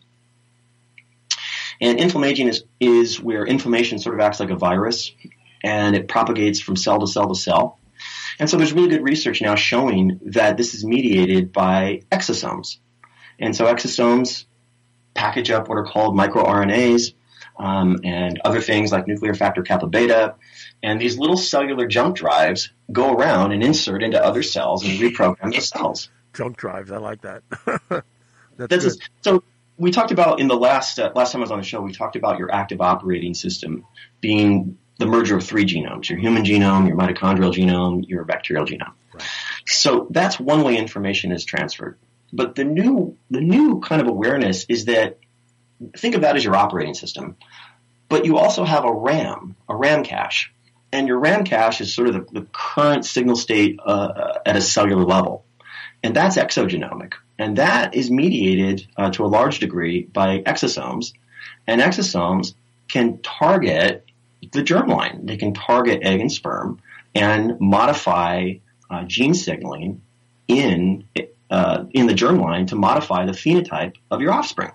S11: And inflammaging is, is where inflammation sort of acts like a virus and it propagates from cell to cell to cell. And so there's really good research now showing that this is mediated by exosomes. And so exosomes package up what are called microRNAs um, and other things like nuclear factor kappa beta. And these little cellular jump drives go around and insert into other cells and reprogram the cells.
S2: Jump drives, I like that. That's,
S11: That's
S2: good.
S11: A, so we talked about in the last uh, last time I was on the show, we talked about your active operating system being the merger of three genomes, your human genome, your mitochondrial genome, your bacterial genome.
S2: Right.
S11: So that's one way information is transferred. But the new the new kind of awareness is that, think of that as your operating system, but you also have a RAM, a RAM cache. And your RAM cache is sort of the, the current signal state uh, at a cellular level. And that's exogenomic. And that is mediated uh, to a large degree by exosomes. And exosomes can target the germline. They can target egg and sperm and modify uh, gene signaling in uh, in the germline to modify the phenotype of your offspring.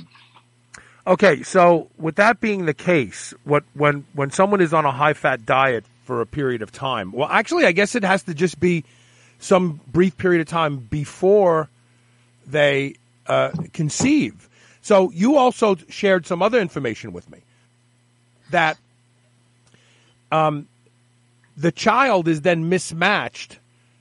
S2: Okay, so with that being the case, what when when someone is on a high-fat diet for a period of time, well, actually, I guess it has to just be some brief period of time before they uh, conceive. So you also shared some other information with me that um, the child is then mismatched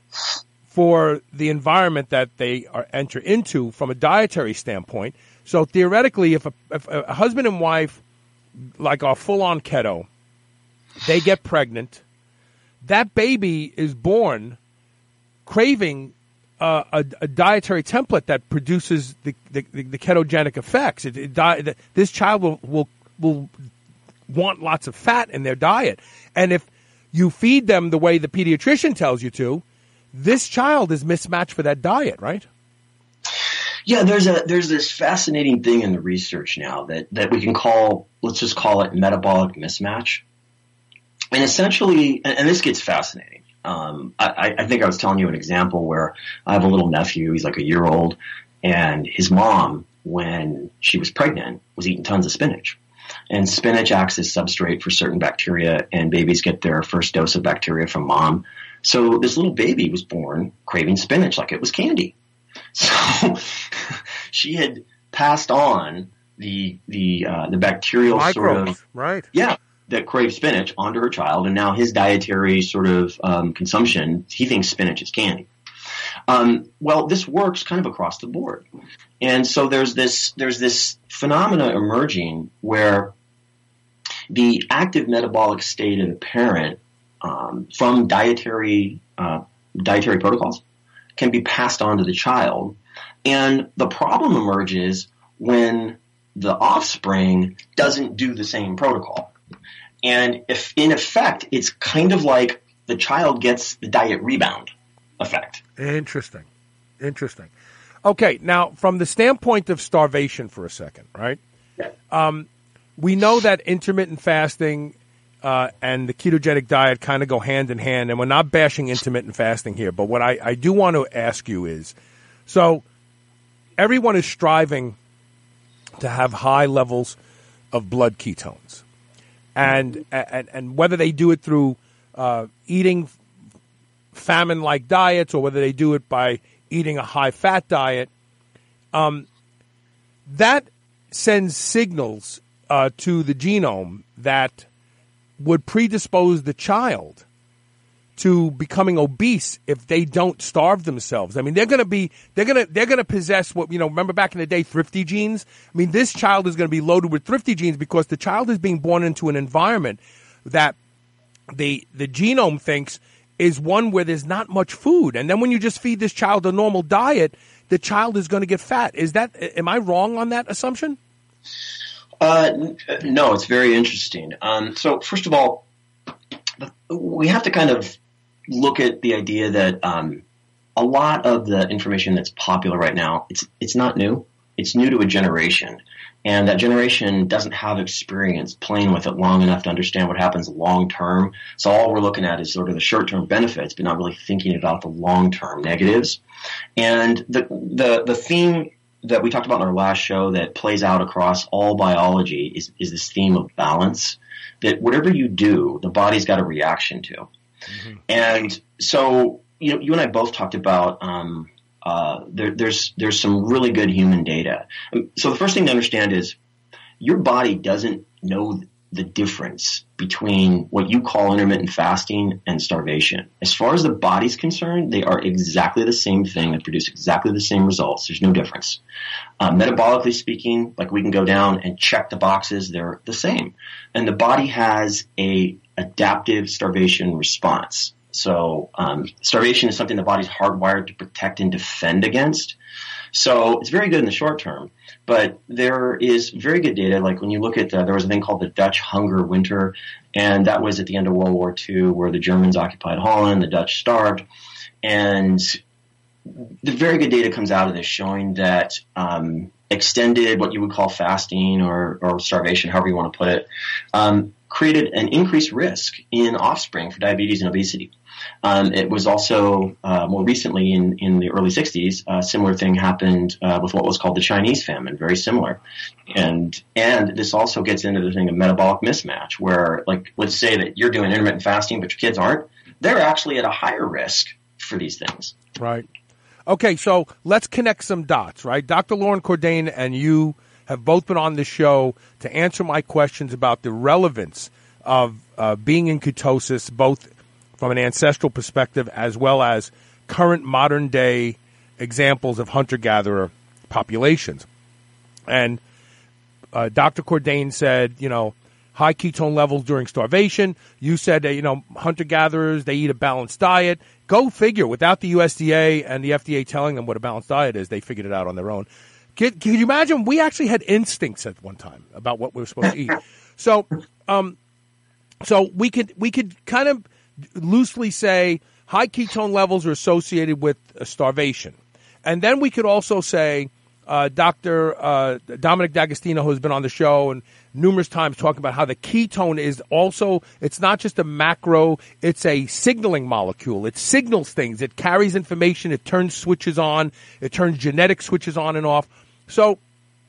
S2: for the environment that they are enter into from a dietary standpoint. So theoretically, if a, if a husband and wife like are full-on keto, they get pregnant, that baby is born craving uh, a, a dietary template that produces the, the, the ketogenic effects. It, it di- this child will, will will want lots of fat in their diet. And if you feed them the way the pediatrician tells you to, this child is mismatched for that diet, right?
S11: Yeah, there's a there's this fascinating thing in the research now that, that we can call, let's just call it metabolic mismatch. And essentially, and, and this gets fascinating. Um, I, I think I was telling you an example where I have a little nephew, he's like a year old, and his mom, when she was pregnant, was eating tons of spinach. And spinach acts as substrate for certain bacteria, and babies get their first dose of bacteria from mom. So this little baby was born craving spinach like it was candy. So she had passed on the the uh, the bacterial
S2: Microbes,
S11: sort of
S2: right?
S11: Yeah, that crave spinach onto her child, and now his dietary sort of um, consumption, he thinks spinach is candy. Um, well, this works kind of across the board, and so there's this there's this phenomena emerging where the active metabolic state of the parent um, from dietary uh, dietary protocols can be passed on to the child. And the problem emerges when the offspring doesn't do the same protocol. And if in effect, it's kind of like the child gets the diet rebound effect.
S2: Interesting. Interesting. Okay, now from the standpoint of starvation for a second, right?
S11: Yeah.
S2: Um, we know that intermittent fasting Uh, and the ketogenic diet kind of go hand in hand, and we're not bashing intermittent fasting here, but what I, I do want to ask you is, so everyone is striving to have high levels of blood ketones, and and, and whether they do it through uh, eating famine-like diets or whether they do it by eating a high-fat diet, um, that sends signals uh, to the genome that would predispose the child to becoming obese if they don't starve themselves. I mean, they're going to be, they're going to, they're going to possess what, you know, remember back in the day, thrifty genes? I mean, this child is going to be loaded with thrifty genes because the child is being born into an environment that the, the genome thinks is one where there's not much food. And then when you just feed this child a normal diet, the child is going to get fat. Is that, am I wrong on that assumption?
S11: Uh, no, it's very interesting. Um, so first of all, we have to kind of look at the idea that um, a lot of the information that's popular right now, it's it's not new. It's new to a generation, and that generation doesn't have experience playing with it long enough to understand what happens long term. So all we're looking at is sort of the short term benefits, but not really thinking about the long term negatives. And the the the theme that we talked about in our last show that plays out across all biology is, is this theme of balance, that whatever you do, the body's got a reaction to. Mm-hmm. And so, you know, you and I both talked about, um, uh, there, there's, there's some really good human data. So the first thing to understand is your body doesn't know the difference between what you call intermittent fasting and starvation. As far as the body's concerned, they are exactly the same thing. They produce exactly the same results. There's no difference. Uh, metabolically speaking, like we can go down and check the boxes, they're the same. And the body has a adaptive starvation response. So um, starvation is something the body's hardwired to protect and defend against. So it's very good in the short term, but there is very good data. Like when you look at, uh, there was a thing called the Dutch hunger winter, and that was at the end of World War Two where the Germans occupied Holland, the Dutch starved. And the very good data comes out of this showing that um, extended, what you would call fasting or, or starvation, however you want to put it, um, created an increased risk in offspring for diabetes and obesity. Um, it was also uh, more recently in, in the early sixties, a similar thing happened uh, with what was called the Chinese famine, very similar. And and this also gets into the thing of metabolic mismatch, where, like, let's say that you're doing intermittent fasting, but your kids aren't. They're actually at a higher risk for these things.
S2: Right. Okay, so let's connect some dots, right? Doctor Loren Cordain and you have both been on the show to answer my questions about the relevance of uh, being in ketosis, both from an ancestral perspective as well as current modern-day examples of hunter-gatherer populations. And uh, Doctor Cordain said, you know, high ketone levels during starvation. You said that, you know, hunter-gatherers, they eat a balanced diet. Go figure. Without the U S D A and the F D A telling them what a balanced diet is, they figured it out on their own. Can, can you imagine? We actually had instincts at one time about what we were supposed to eat. So, um, so we could we could kind of loosely say high ketone levels are associated with uh, starvation, and then we could also say uh, Doctor Uh, Dominic D'Agostino, who has been on the show and numerous times talking about how the ketone is also, it's not just a macro, it's a signaling molecule. It signals things. It carries information. It turns switches on. It turns genetic switches on and off. So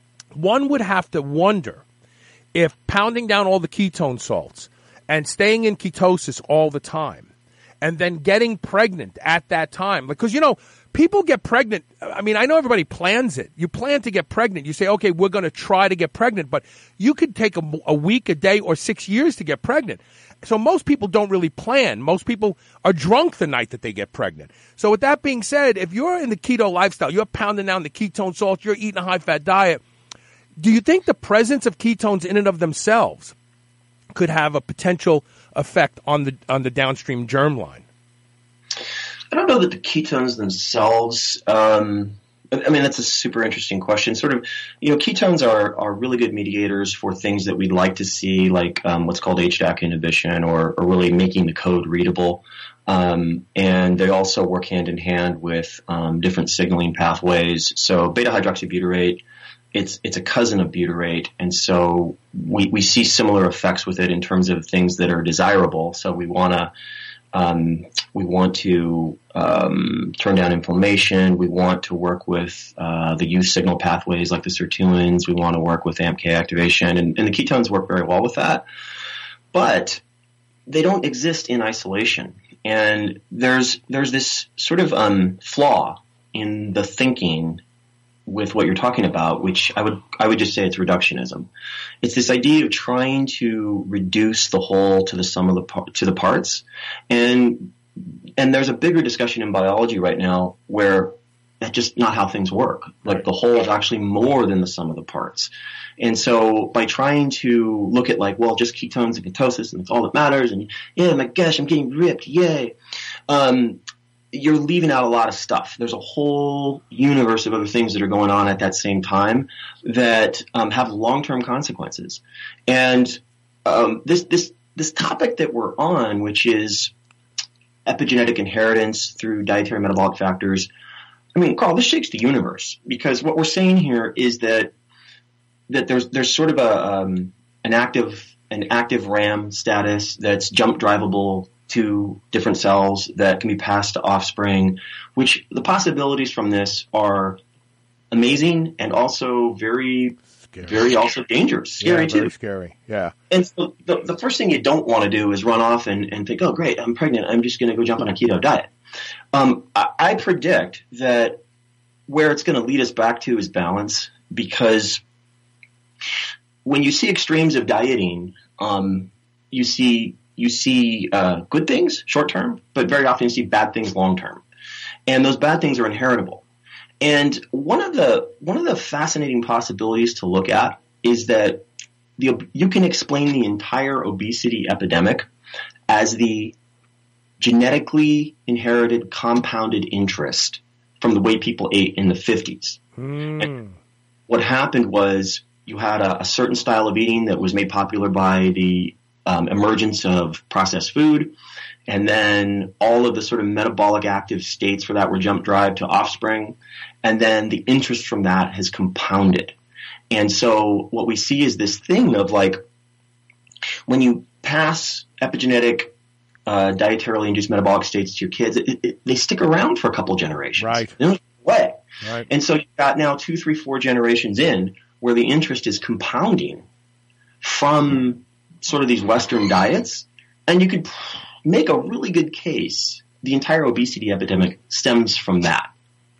S2: one would have to wonder if pounding down all the ketone salts and staying in ketosis all the time and then getting pregnant at that time, because, you know, people get pregnant. I mean, I know everybody plans it. You plan to get pregnant. You say, okay, we're going to try to get pregnant, but you could take a, a week, a day, or six years to get pregnant. So most people don't really plan. Most people are drunk the night that they get pregnant. So with that being said, if you're in the keto lifestyle, you're pounding down the ketone salts, you're eating a high-fat diet, do you think the presence of ketones in and of themselves could have a potential effect on the on the downstream germline?
S11: I don't know that the ketones themselves, um, I mean, that's a super interesting question. Sort of, you know, ketones are, are really good mediators for things that we'd like to see, like um, what's called H D A C inhibition, or, or really making the code readable. Um, and they also work hand in hand with um, different signaling pathways. So beta hydroxybutyrate, it's it's a cousin of butyrate, and so we, we see similar effects with it in terms of things that are desirable. So we want to Um, we want to um, turn down inflammation. We want to work with uh, the youth signal pathways like the sirtuins. We want to work with A M P K activation, and, and the ketones work very well with that. But they don't exist in isolation, and there's there's this sort of um, flaw in the thinking with what you're talking about, which I would I would just say it's reductionism. It's this idea of trying to reduce the whole to the sum of the par- to the parts, and and there's a bigger discussion in biology right now where that's just not how things work. Like the whole is actually more than the sum of the parts, and so by trying to look at like, well, just ketones and ketosis and it's all that matters, and yeah, my gosh, I'm getting ripped, yay. Um, you're leaving out a lot of stuff. There's a whole universe of other things that are going on at that same time that um, have long-term consequences. And um, this this this topic that we're on, which is epigenetic inheritance through dietary metabolic factors, I mean, Carl, this shakes the universe, because what we're saying here is that that there's there's sort of a um, an active an active RAM status that's jump drivable to different cells that can be passed to offspring, which the possibilities from this are amazing and also very, scary. very also dangerous, scary
S2: yeah,
S11: too.
S2: Very scary, yeah.
S11: And so the, the first thing you don't want to do is run off and, and think, oh, great, I'm pregnant, I'm just going to go jump on a keto diet. Um, I, I predict that where it's going to lead us back to is balance, because when you see extremes of dieting, um, you see You see uh, good things short term, but very often you see bad things long term, and those bad things are inheritable. And one of the one of the fascinating possibilities to look at is that the you can explain the entire obesity epidemic as the genetically inherited compounded interest from the way people ate in the fifties.
S2: Mm.
S11: And what happened was you had a, a certain style of eating that was made popular by the Um, emergence of processed food, and then all of the sort of metabolic active states for that were jump drive to offspring, and then the interest from that has compounded. And so what we see is this thing of like, when you pass epigenetic, uh, dietarily induced metabolic states to your kids, it, it, they stick around for a couple generations.
S2: Right.
S11: They don't go away.
S2: Right.
S11: And so you've got now two, three, four generations in where the interest is compounding from sort of these Western diets, and you could make a really good case the entire obesity epidemic stems from that.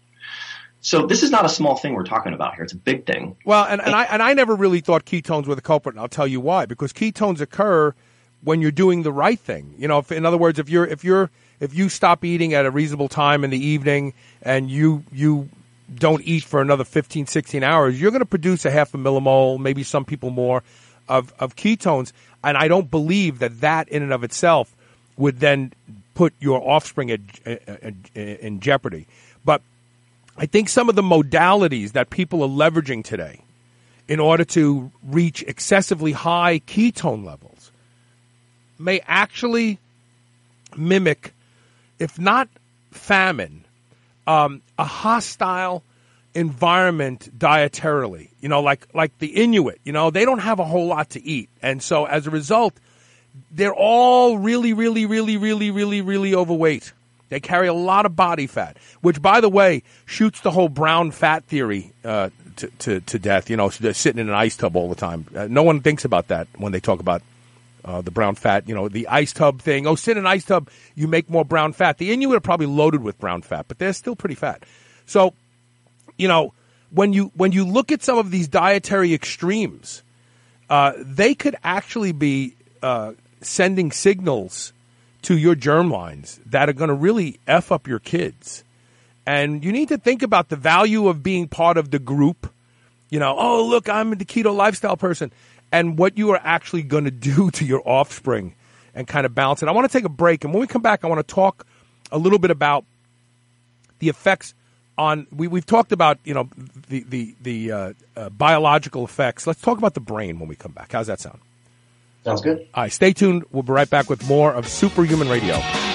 S11: So this is not a small thing we're talking about here. It's a big thing.
S2: Well, and, and I and I never really thought ketones were the culprit, and I'll tell you why. Because ketones occur when you're doing the right thing. You know, if, in other words, if you're if you're if you stop eating at a reasonable time in the evening and you you don't eat for another fifteen, sixteen hours, you're going to produce a half a millimole, maybe some people more, of, of ketones. And I don't believe that that in and of itself would then put your offspring at, at, in jeopardy. But I think some of the modalities that people are leveraging today in order to reach excessively high ketone levels may actually mimic, if not famine, um, a hostile environment dietarily. You know, like like the Inuit, you know, they don't have a whole lot to eat. And so as a result, they're all really, really, really, really, really, really overweight. They carry a lot of body fat, which, by the way, shoots the whole brown fat theory uh, to, to, to death. You know, so they're sitting in an ice tub all the time. Uh, no one thinks about that when they talk about uh, the brown fat, you know, the ice tub thing. Oh, sit in an ice tub, you make more brown fat. The Inuit are probably loaded with brown fat, but they're still pretty fat. So, you know, when you when you look at some of these dietary extremes, uh, they could actually be uh, sending signals to your germlines that are going to really F up your kids. And you need to think about the value of being part of the group. You know, oh, look, I'm the keto lifestyle person. And what you are actually going to do to your offspring and kind of balance it. I want to take a break. And when we come back, I want to talk a little bit about the effects on, we, we've talked about, you know, the, the, the uh, uh, biological effects. Let's talk about the brain when we come back. How's that sound?
S11: Sounds good.
S2: All right, stay tuned. We'll be right back with more of Superhuman Radio.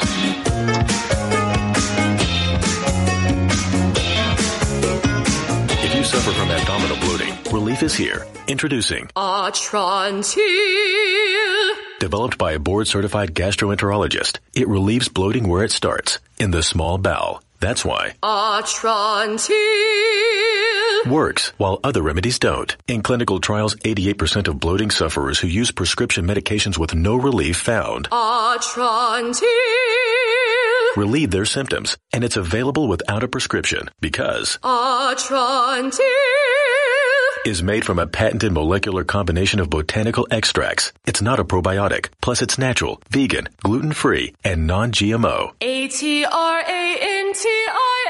S12: If you suffer from abdominal bloating, relief is here. Introducing
S13: Atrantil.
S12: Developed by a board-certified gastroenterologist, it relieves bloating where it starts, in the small bowel. That's why
S13: Atrantil
S12: works while other remedies don't. In clinical trials, eighty-eight percent of bloating sufferers who use prescription medications with no relief found
S13: Atrantil
S12: relieve their symptoms, and it's available without a prescription because
S13: Atrantil
S12: is made from a patented molecular combination of botanical extracts. It's not a probiotic. Plus, it's natural, vegan, gluten-free, and non-G M O.
S13: A T R A N T I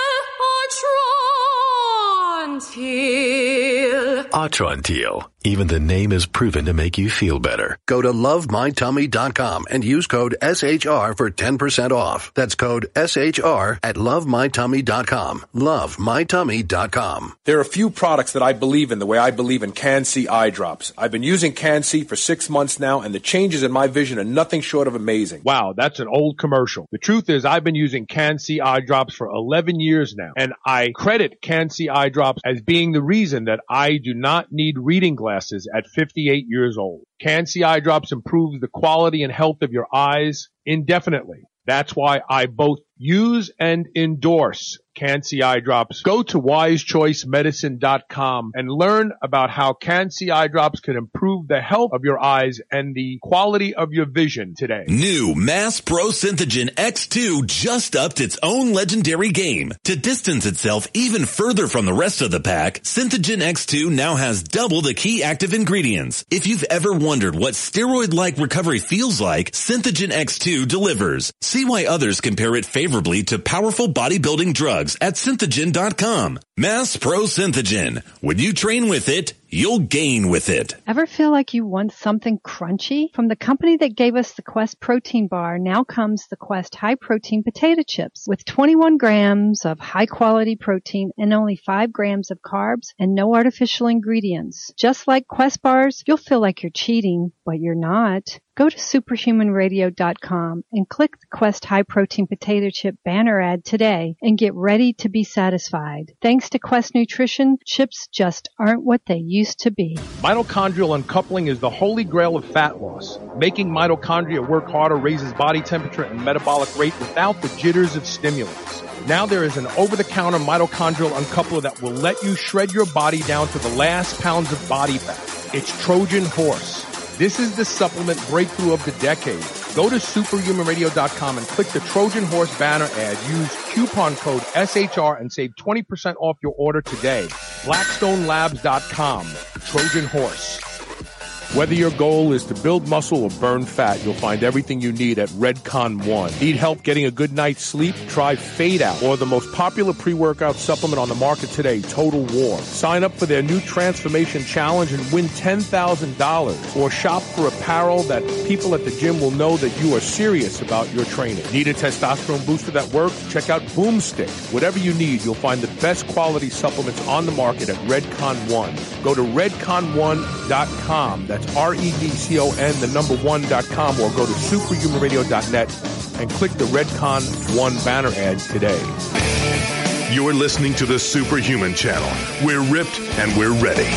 S13: L, Atrantil.
S12: Atrantil. Even the name is proven to make you feel better.
S14: Go to love my tummy dot com and use code S H R for ten percent off. That's code S H R at love my tummy dot com. love my tummy dot com.
S2: There are a few products that I believe in the way I believe in Can-C eye drops. I've been using Can-C for six months now, and the changes in my vision are nothing short of amazing. Wow, that's an old commercial. The truth is I've been using Can-C eye drops for eleven years now, and I credit Can-C eye drops as being the reason that I do not need reading glasses at fifty-eight years old. Can-C eye drops improves the quality and health of your eyes indefinitely. That's why I both use and endorse Can-C eye drops. Go to wise choice medicine dot com and learn about how Can-C eye drops can improve the health of your eyes and the quality of your vision today.
S9: New Mass Pro Synthogen X two just upped its own legendary game. To distance itself even further from the rest of the pack, Synthogen X two now has double the key active ingredients. If you've ever wondered what steroid-like recovery feels like, Synthogen X two delivers. See why others compare it favorably to powerful bodybuilding drugs at synthogen dot com. Mass Pro Synthogen. When you train with it, you'll gain with it.
S6: Ever feel like you want something crunchy? From the company that gave us the Quest protein bar, now comes the Quest high protein potato chips with twenty-one grams of high quality protein and only five grams of carbs and no artificial ingredients. Just like Quest bars, you'll feel like you're cheating, but you're not. Go to superhuman radio dot com and click the Quest high protein potato chip banner ad today and get ready to be satisfied. Thanks to Quest Nutrition, chips just aren't what they used
S15: used to be.
S2: Mitochondrial uncoupling is the holy grail of fat loss. Making mitochondria work harder raises body temperature and metabolic rate without the jitters of stimulants. Now there is an over-the-counter mitochondrial uncoupler that will let you shred your body down to the last pounds of body fat. It's Trojan Horse. This is the supplement breakthrough of the decade. Go to superhuman radio dot com and click the Trojan Horse banner ad. Use coupon code S H R and save twenty percent off your order today. blackstone labs dot com. Trojan Horse. Whether your goal is to build muscle or burn fat, you'll find everything you need at Redcon One. Need help getting a good night's sleep? Try Fade Out, or the most popular pre-workout supplement on the market today, Total War. Sign up for their new Transformation Challenge and win ten thousand dollars. Or shop for apparel that people at the gym will know that you are serious about your training. Need a testosterone booster that works? Check out Boomstick. Whatever you need, you'll find the best quality supplements on the market at Redcon One. Go to redcon one dot com. That's R E D C O N, the number one dot com, or go to superhuman radio dot net and click the Redcon One banner ad today.
S1: You're listening to the Superhuman Channel. We're ripped and we're ready.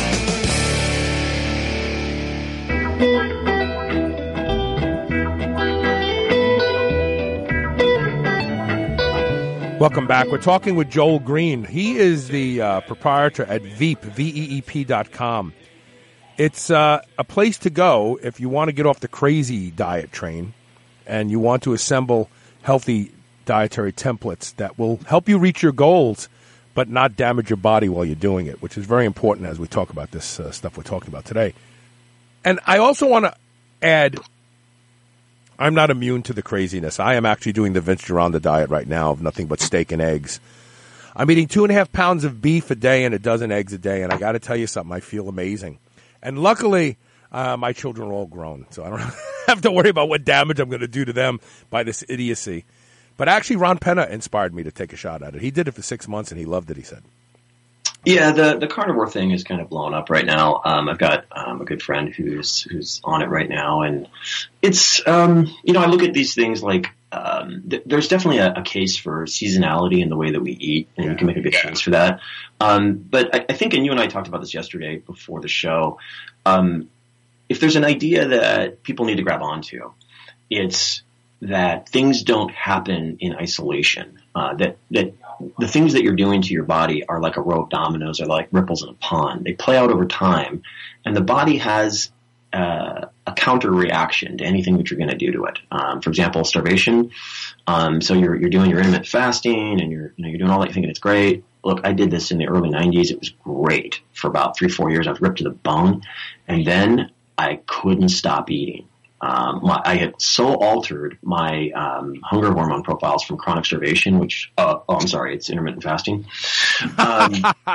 S2: Welcome back. We're talking with Joel Green. He is the uh, proprietor at Veep, V E E P dot com. It's uh, a place to go if you want to get off the crazy diet train and you want to assemble healthy dietary templates that will help you reach your goals but not damage your body while you're doing it, which is very important as we talk about this uh, stuff we're talking about today. And I also want to add, I'm not immune to the craziness. I am actually doing the Vince Gironda diet right now of nothing but steak and eggs. I'm eating two and a half pounds of beef a day and a dozen eggs a day, and I got to tell you something, I feel amazing. And luckily, uh, my children are all grown, so I don't have to worry about what damage I'm going to do to them by this idiocy. But actually, Ron Penna inspired me to take a shot at it. He did it for six months, and he loved it, he said.
S11: Yeah, the, the carnivore thing is kind of blown up right now. Um, I've got um, a good friend who's who's on it right now, and it's, um, you know, I look at these things like um, th- there's definitely a, a case for seasonality in the way that we eat, and yeah. you can make a good case for that. Um, but I, I think, and you and I talked about this yesterday before the show, um, if there's an idea that people need to grab onto, it's that things don't happen in isolation, uh, that that the things that you're doing to your body are like a row of dominoes or like ripples in a pond. They play out over time, and the body has uh, a counter reaction to anything that you're going to do to it. Um, for example, starvation. Um, so you're you're doing your intermittent fasting, and you're you know you're doing all that. You're thinking it's great. Look, I did this in the early nineties. It was great for about three four years. I was ripped to the bone, and then I couldn't stop eating. Um, my, I had so altered my um, hunger hormone profiles from chronic starvation, which, uh, oh, I'm sorry, it's intermittent fasting, um,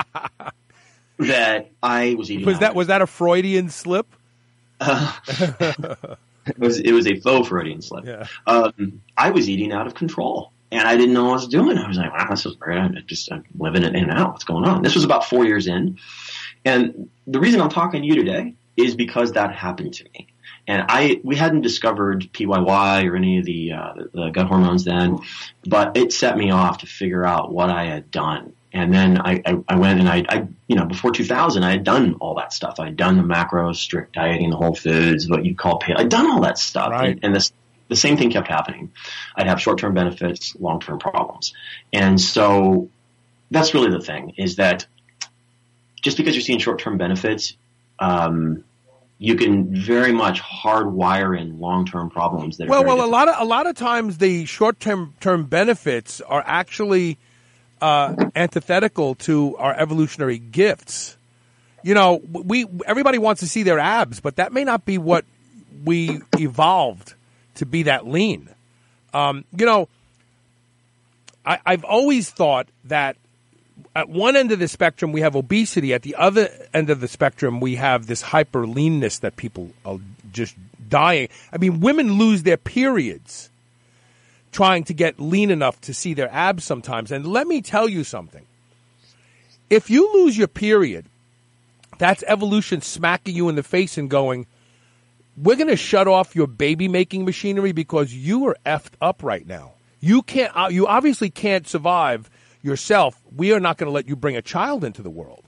S11: that I was eating.
S2: Was that was that a Freudian slip?
S11: Uh, it was it was a faux Freudian slip.
S2: Yeah.
S11: Um, I was eating out of control, and I didn't know what I was doing. I was like, wow, this is great. I'm just I'm living it in and out. What's going on? This was about four years in, and the reason I'm talking to you today is because that happened to me. And I, we hadn't discovered P Y Y or any of the, uh, the gut hormones then, but it set me off to figure out what I had done. And then I, I, I went and I, I, you know, before two thousand, I had done all that stuff. I had done the macros, strict dieting, the whole foods, what you'd call paleo. I'd done all that stuff.
S2: Right.
S11: And, and this, the same thing kept happening. I'd have short-term benefits, long-term problems. And so that's really the thing, is that just because you're seeing short-term benefits, um, you can very much hardwire in long-term problems. That are
S2: well,
S11: very
S2: well, a lot of a lot of times the short-term term benefits are actually uh, antithetical to our evolutionary gifts. You know, we everybody wants to see their abs, but that may not be what we evolved to be. That lean. Um, you know, I, I've always thought that. At one end of the spectrum, we have obesity. At the other end of the spectrum, we have this hyper leanness that people are just dying. I mean, women lose their periods trying to get lean enough to see their abs sometimes. And let me tell you something. If you lose your period, that's evolution smacking you in the face and going, we're going to shut off your baby-making machinery because you are effed up right now. You can't. You obviously can't survive yourself. We are not going to let you bring a child into the world.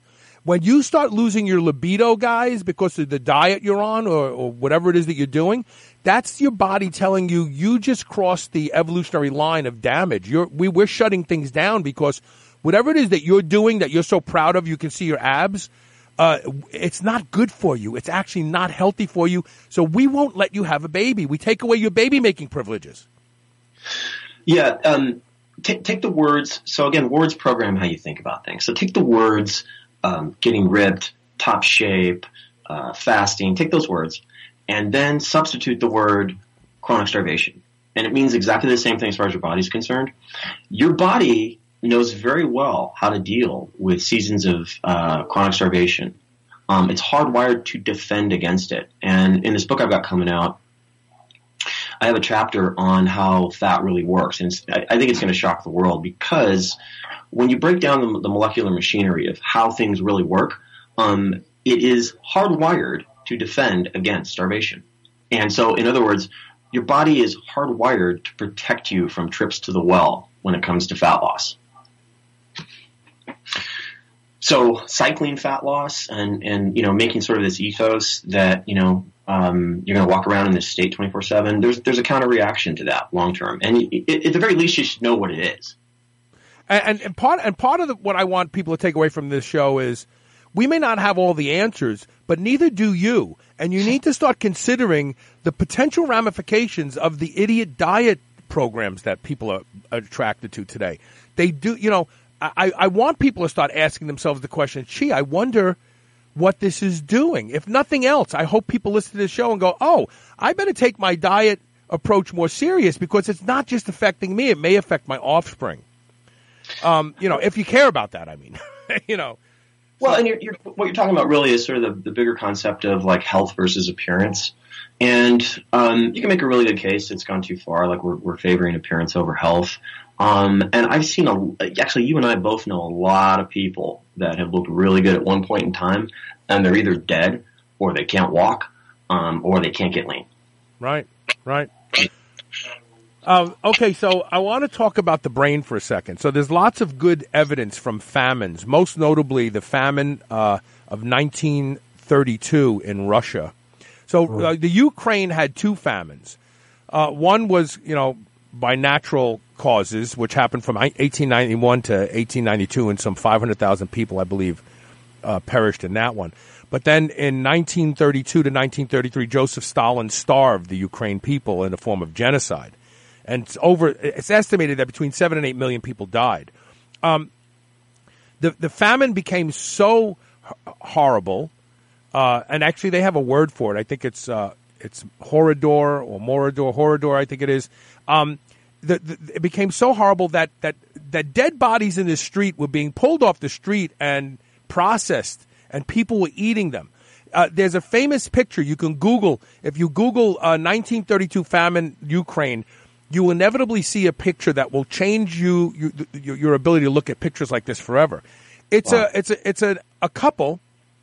S2: When you start losing your libido, guys, because of the diet you're on or, or whatever it is that you're doing, that's your body telling you you just crossed the evolutionary line of damage. You're, we, we're shutting things down because whatever it is that you're doing that you're so proud of, you can see your abs, uh, it's not good for you. It's actually not healthy for you. So we won't let you have a baby. We take away your baby-making privileges.
S11: Yeah, um, t- take the words. So again, words program how you think about things. So take the words um, getting ripped, top shape, uh, fasting. Take those words and then substitute the word chronic starvation. And it means exactly the same thing as far as your body's concerned. Your body knows very well how to deal with seasons of uh, chronic starvation. Um, it's hardwired to defend against it. And in this book I've got coming out, I have a chapter on how fat really works. And it's, I, I think it's going to shock the world because when you break down the, the molecular machinery of how things really work, um, it is hardwired to defend against starvation. And so, in other words, your body is hardwired to protect you from trips to the well when it comes to fat loss. So cycling fat loss and, and, you know, making sort of this ethos that, you know, um, you're going to walk around in this state twenty-four seven, there's, there's a counter reaction to that long term. And it, at the very least, you should know what it is.
S2: And, and part, and part of the, what I want people to take away from this show is we may not have all the answers, but neither do you. And you need to start considering the potential ramifications of the idiot diet programs that people are attracted to today. They do, you know, I, I want people to start asking themselves the question, gee, I wonder what this is doing. If nothing else, I hope people listen to this show and go, oh, I better take my diet approach more serious because it's not just affecting me. It may affect my offspring. Um, you know, if you care about that, I mean, you know.
S11: Well, and you're, you're, what you're talking about really is sort of the, the bigger concept of like health versus appearance. And um, you can make a really good case it's gone too far, like we're, we're favoring appearance over health. Um, and I've seen a, actually you and I both know a lot of people that have looked really good at one point in time and they're either dead or they can't walk, um, or they can't get lean.
S2: Right, right. Um, okay, so I want to talk about the brain for a second. So there's lots of good evidence from famines, most notably the famine uh, of nineteen thirty-two in Russia. So uh, the Ukraine had two famines. Uh, one was, you know, by natural causes, which happened from eighteen ninety-one to eighteen ninety-two, and some five hundred thousand people, I believe, uh, perished in that one. But then in nineteen thirty-two to nineteen thirty-three, Joseph Stalin starved the Ukraine people in the form of genocide. And it's over. It's estimated that between seven and eight million people died. Um, the the famine became so h- horrible, uh, and actually they have a word for it. I think it's uh, it's Horador or Morador, Horador, I think it is. Um, the, the, it became so horrible that that that dead bodies in the street were being pulled off the street and processed, and people were eating them. Uh, there's a famous picture you can Google. If you Google uh, nineteen thirty-two famine Ukraine, you will inevitably see a picture that will change you, you your, your ability to look at pictures like this forever. It's wow. a it's a it's a, a couple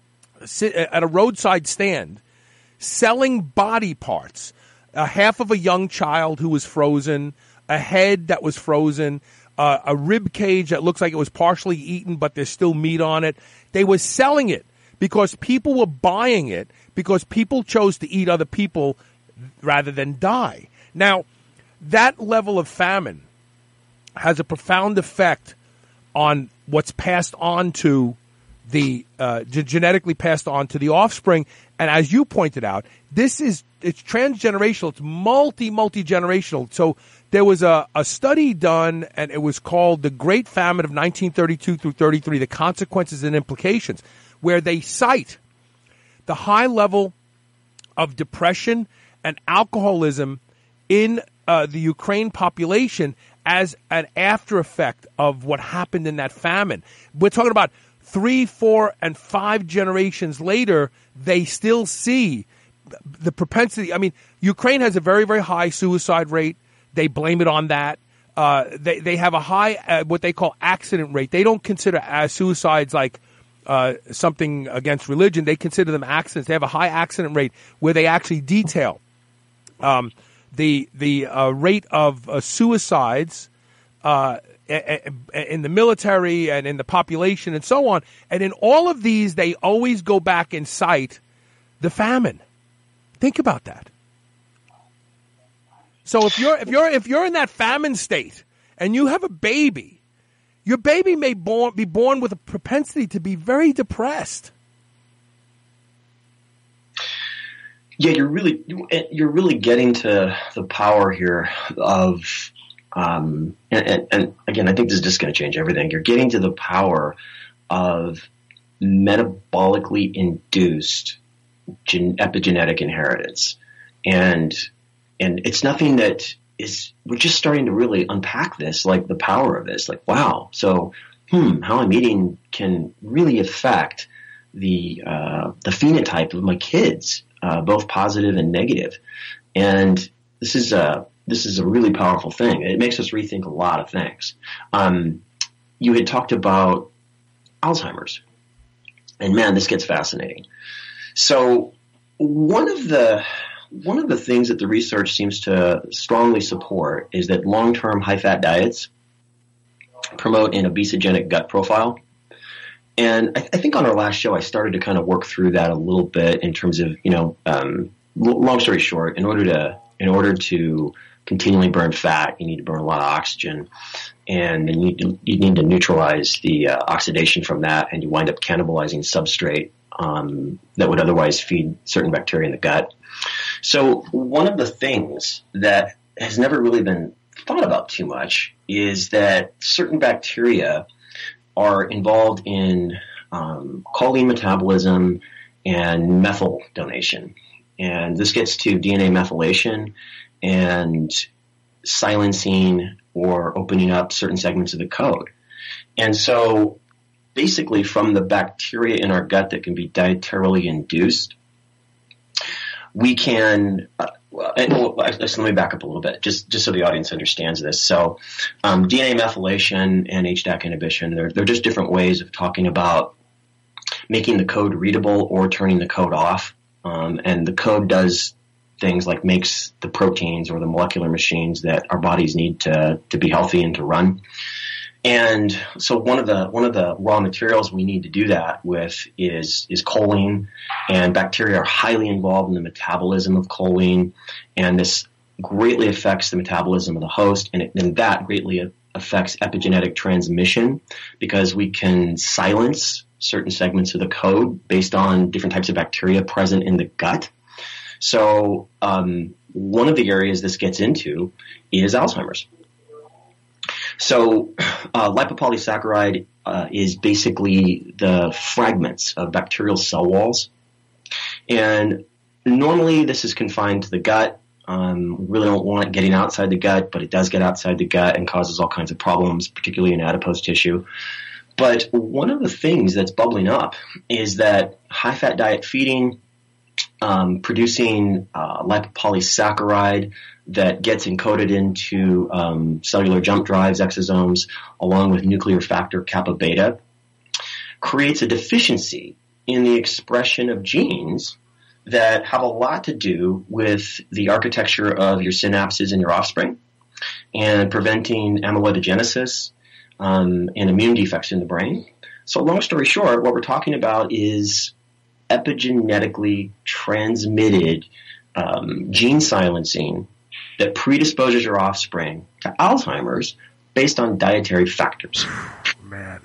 S2: sit at a roadside stand selling body parts. A half of a young child who was frozen, a head that was frozen, uh, a rib cage that looks like it was partially eaten, but there's still meat on it. They were selling it because people were buying it because people chose to eat other people rather than die. Now, that level of famine has a profound effect on what's passed on to the uh, genetically passed on to the offspring. And as you pointed out, this is it's transgenerational. It's multi multi generational. So there was a, a study done, and it was called the Great Famine of nineteen thirty-two through thirty-three: The Consequences and Implications, where they cite the high level of depression and alcoholism in uh, the Ukraine population as an after effect of what happened in that famine. We're talking about three, four, and five generations later, they still see the propensity. I mean, Ukraine has a very, very high suicide rate. They blame it on that. Uh, they, they have a high, uh, what they call accident rate. They don't consider uh, suicides like uh, something against religion. They consider them accidents. They have a high accident rate where they actually detail um, the the uh, rate of uh, suicides uh, in the military and in the population and so on. And in all of these, they always go back and cite the famine. Think about that. So if you're if you're if you're in that famine state and you have a baby, your baby may born, be born with a propensity to be very depressed.
S11: Yeah, you're really you're really getting to the power here of, um, and, and, and again, I think this is just going to change everything. You're getting to the power of metabolically induced gen, epigenetic inheritance, and and it's nothing that is. We're just starting to really unpack this, like the power of this. Like, wow, so hmm, how I'm eating can really affect the uh, the phenotype of my kids. Uh, both positive and negative. And this is a, this is a really powerful thing. It makes us rethink a lot of things. Um, you had talked about Alzheimer's, and man, this gets fascinating. So one of the, one of the things that the research seems to strongly support is that long-term high-fat diets promote an obesogenic gut profile. And I, I think on our last show, I started to kind of work through that a little bit in terms of, you know, um, long story short, in order to, in order to continually burn fat, you need to burn a lot of oxygen, and then you need to, you need to neutralize the uh, oxidation from that, and you wind up cannibalizing substrate um, that would otherwise feed certain bacteria in the gut. So one of the things that has never really been thought about too much is that certain bacteria are involved in um, choline metabolism and methyl donation. And this gets to D N A methylation and silencing or opening up certain segments of the code. And so basically from the bacteria in our gut that can be dietarily induced, we can uh, and, well, let me back up a little bit, just just so the audience understands this. So, um, D N A methylation and H D A C inhibition, they're, they're just different ways of talking about making the code readable or turning the code off. Um, and the code does things like makes the proteins or the molecular machines that our bodies need to to be healthy and to run. And so one of the one of the raw materials we need to do that with is is choline, and bacteria are highly involved in the metabolism of choline, and this greatly affects the metabolism of the host, and, it, and that greatly affects epigenetic transmission because we can silence certain segments of the code based on different types of bacteria present in the gut. So um, one of the areas this gets into is Alzheimer's. So uh, lipopolysaccharide uh, is basically the fragments of bacterial cell walls. And normally this is confined to the gut. Um, we really don't want it getting outside the gut, but it does get outside the gut and causes all kinds of problems, particularly in adipose tissue. But one of the things that's bubbling up is that high-fat diet feeding, um, producing uh, lipopolysaccharide that gets encoded into um, cellular jump drives, exosomes, along with nuclear factor kappa beta, creates a deficiency in the expression of genes that have a lot to do with the architecture of your synapses in your offspring and preventing amyloidogenesis um, and immune defects in the brain. So long story short, what we're talking about is epigenetically transmitted um, gene silencing that predisposes your offspring to Alzheimer's based on dietary factors.
S2: Man.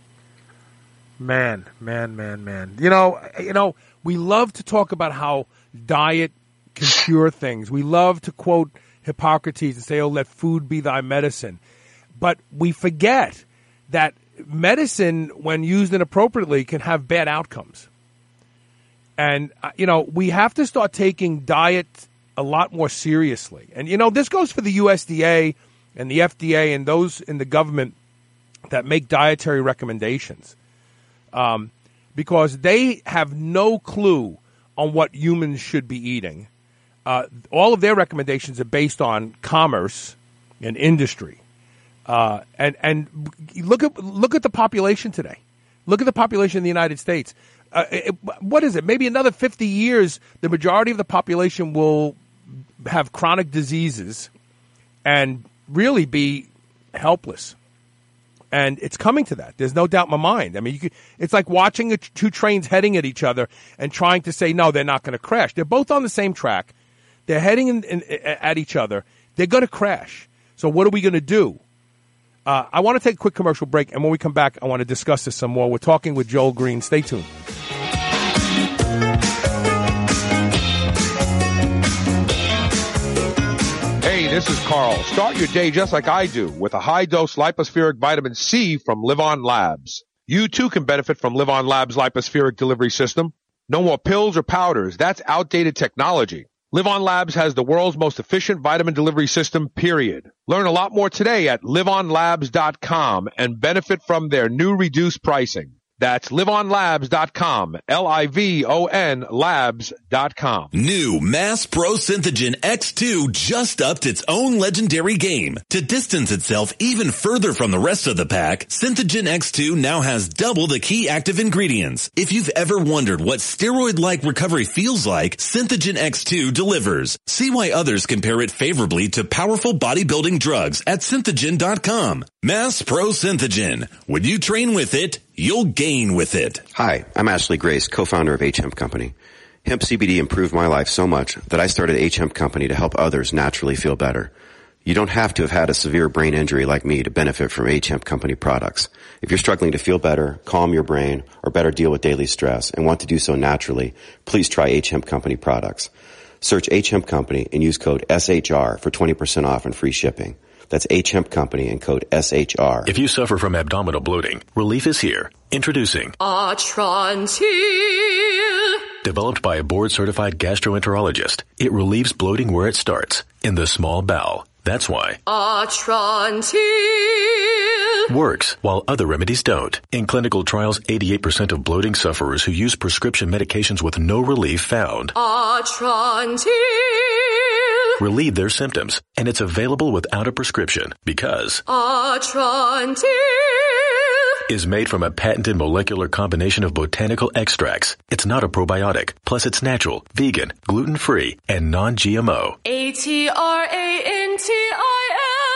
S2: Man, man, man, man. You know, you know, we love to talk about how diet can cure things. We love to quote Hippocrates and say, oh, let food be thy medicine. But we forget that medicine, when used inappropriately, can have bad outcomes. And, uh, you know, we have to start taking diet a lot more seriously. And, you know, this goes for the U S D A and the F D A and those in the government that make dietary recommendations. Um, because they have no clue on what humans should be eating. Uh, all of their recommendations are based on commerce and industry. Uh, and, and look at, look at the population today. Look at the population in the United States. Uh, it, what is it? Maybe another fifty years, the majority of the population will have chronic diseases and really be helpless. And it's coming to that. There's no doubt in my mind. I mean, you could, it's like watching a, two trains heading at each other and trying to say, no, they're not going to crash. They're both on the same track. They're heading in, in, at each other. They're going to crash. So what are we going to do? Uh, I want to take a quick commercial break, and when we come back, I want to discuss this some more. We're talking with Joel Green. Stay tuned. Hey, this is Carl. Start your day just like I do with a high-dose lipospheric vitamin C from Live On Labs. You, too, can benefit from Live On Labs' lipospheric delivery system. No more pills or powders. That's outdated technology. Live On Labs has the world's most efficient vitamin delivery system, period. Learn a lot more today at live on labs dot com and benefit from their new reduced pricing. That's live on labs dot com, L I V O N labs dot com.
S9: New Mass Pro Synthogen X two just upped its own legendary game. To distance itself even further from the rest of the pack, Synthogen X two now has double the key active ingredients. If you've ever wondered what steroid-like recovery feels like, Synthogen X two delivers. See why others compare it favorably to powerful bodybuilding drugs at synthogen dot com. Mass Pro Synthogen. When you train with it, you'll gain with it.
S8: Hi, I'm Ashley Grace, co-founder of H Hemp Company. Hemp C B D improved my life so much that I started H Hemp Company to help others naturally feel better. You don't have to have had a severe brain injury like me to benefit from H Hemp Company products. If you're struggling to feel better, calm your brain, or better deal with daily stress and want to do so naturally, please try H Hemp Company products. Search H Hemp Company and use code S H R for twenty percent off and free shipping. That's H Hemp Company and code S H R.
S12: If you suffer from abdominal bloating, relief is here. Introducing
S13: Atrantil.
S12: Developed by a board-certified gastroenterologist, it relieves bloating where it starts, in the small bowel. That's why
S13: Atrantil
S12: works while other remedies don't. In clinical trials, eighty-eight percent of bloating sufferers who use prescription medications with no relief found
S13: Atrantil
S12: relieve their symptoms, and it's available without a prescription because
S13: Atrantil
S12: is made from a patented molecular combination of botanical extracts. It's not a probiotic. Plus, it's natural, vegan, gluten-free, and non-G M O.
S13: A T R A N T I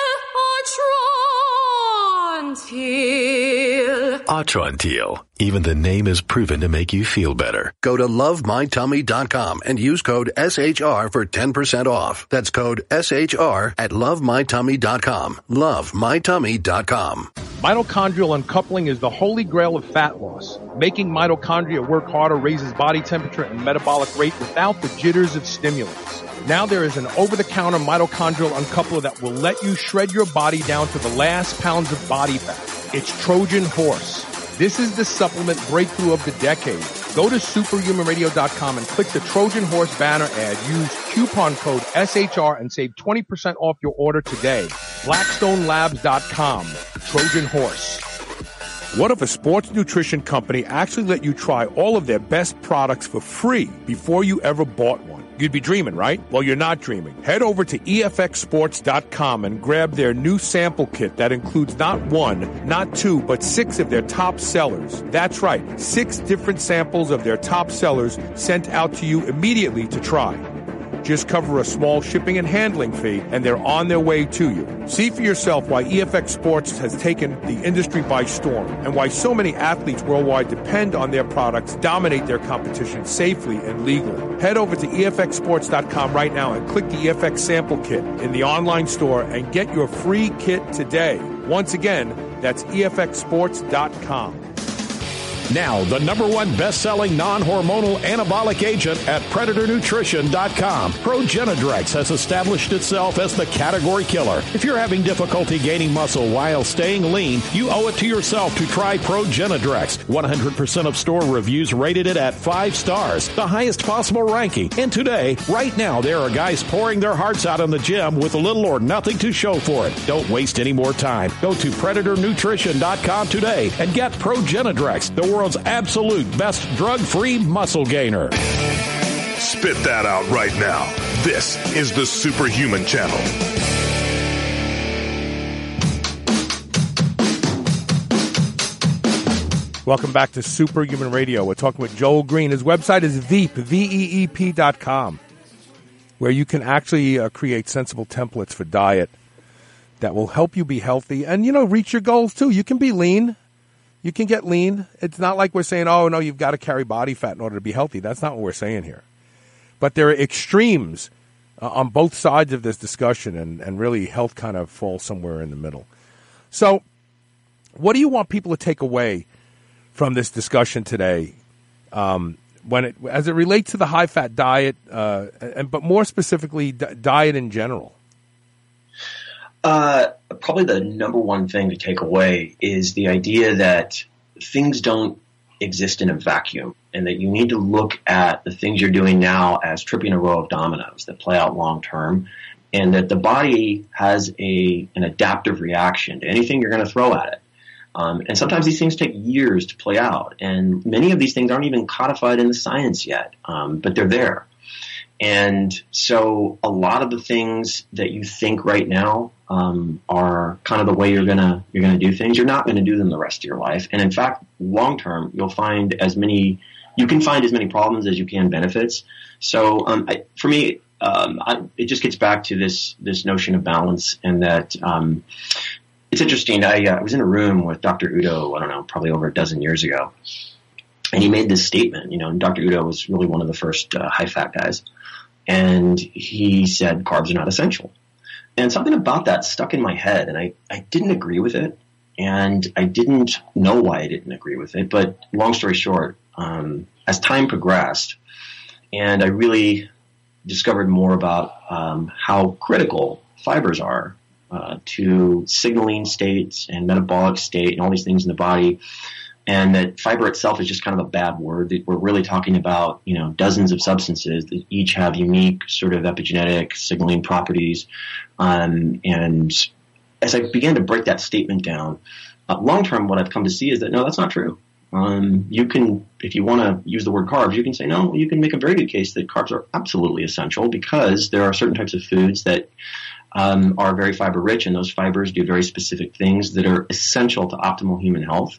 S13: L Atrantil.
S12: Atrantil. Even the name is proven to make you feel better.
S14: Go to love my tummy dot com and use code S H R for ten percent off. That's code S H R at love my tummy dot com. love my tummy dot com.
S2: Mitochondrial uncoupling is the holy grail of fat loss. Making mitochondria work harder raises body temperature and metabolic rate without the jitters of stimulants. Now there is an over-the-counter mitochondrial uncoupler that will let you shred your body down to the last pounds of body fat. It's Trojan Horse. This is the supplement breakthrough of the decade. Go to superhuman radio dot com and click the Trojan Horse banner ad. Use coupon code S H R and save twenty percent off your order today. blackstone labs dot com. Trojan Horse. What if a sports nutrition company actually let you try all of their best products for free before you ever bought one? You'd be dreaming, right? Well, you're not dreaming. Head over to E F X sports dot com and grab their new sample kit that includes not one, not two, but six of their top sellers. That's right, six different samples of their top sellers sent out to you immediately to try. Just cover a small shipping and handling fee, and they're on their way to you. See for yourself why E F X Sports has taken the industry by storm, and why so many athletes worldwide depend on their products, dominate their competition safely and legally. Head over to E F X sports dot com right now and click the E F X sample kit in the online store and get your free kit today. Once again, that's E F X sports dot com.
S7: Now, the number one best-selling non-hormonal anabolic agent at predator nutrition dot com. Progenadrex has established itself as the category killer. If you're having difficulty gaining muscle while staying lean, you owe it to yourself to try Progenadrex. one hundred percent of store reviews rated it at five stars, the highest possible ranking. And today, right now, there are guys pouring their hearts out in the gym with little or nothing to show for it. Don't waste any more time. Go to predator nutrition dot com today and get Progenadrex, the world's absolute best drug-free muscle gainer.
S1: Spit that out right now. This is the Superhuman Channel.
S2: Welcome back to Superhuman Radio. We're talking with Joel Green. His website is Veep, V E E P dot com, where you can actually uh, create sensible templates for diet that will help you be healthy and, you know, reach your goals too. You can be lean. You can get lean. It's not like we're saying, oh, no, you've got to carry body fat in order to be healthy. That's not what we're saying here. But there are extremes uh, on both sides of this discussion, and, and really health kind of falls somewhere in the middle. So what do you want people to take away from this discussion today um, when it, as it relates to the high-fat diet, uh, and but more specifically, d- diet in general?
S11: Uh, probably the number one thing to take away is the idea that things don't exist in a vacuum, and that you need to look at the things you're doing now as tripping a row of dominoes that play out long term, and that the body has a an adaptive reaction to anything you're going to throw at it. Um, and sometimes these things take years to play out, and many of these things aren't even codified in the science yet, um, but they're there. And so a lot of the things that you think right now um, are kind of the way you're gonna you're gonna do things. You're not going to do them the rest of your life. And in fact, long term, you'll find as many you can find as many problems as you can benefits. So um, I, for me, um, I, it just gets back to this this notion of balance, and that um, it's interesting. I, uh, I was in a room with Doctor Udo, I don't know, probably over a dozen years ago, and he made this statement. You know, and Doctor Udo was really one of the first uh, high fat guys. And he said carbs are not essential. And something about that stuck in my head, and I, I didn't agree with it. And I didn't know why I didn't agree with it. But long story short, um, as time progressed, and I really discovered more about um, how critical fibers are uh, to signaling states and metabolic state and all these things in the body, and that fiber itself is just kind of a bad word. That we're really talking about, you know, dozens of substances that each have unique sort of epigenetic signaling properties. Um, and as I began to break that statement down, uh, long term, what I've come to see is that no, that's not true. Um, you can, if you want to use the word carbs, you can say no. You can make a very good case that carbs are absolutely essential, because there are certain types of foods that um, are very fiber rich, and those fibers do very specific things that are essential to optimal human health.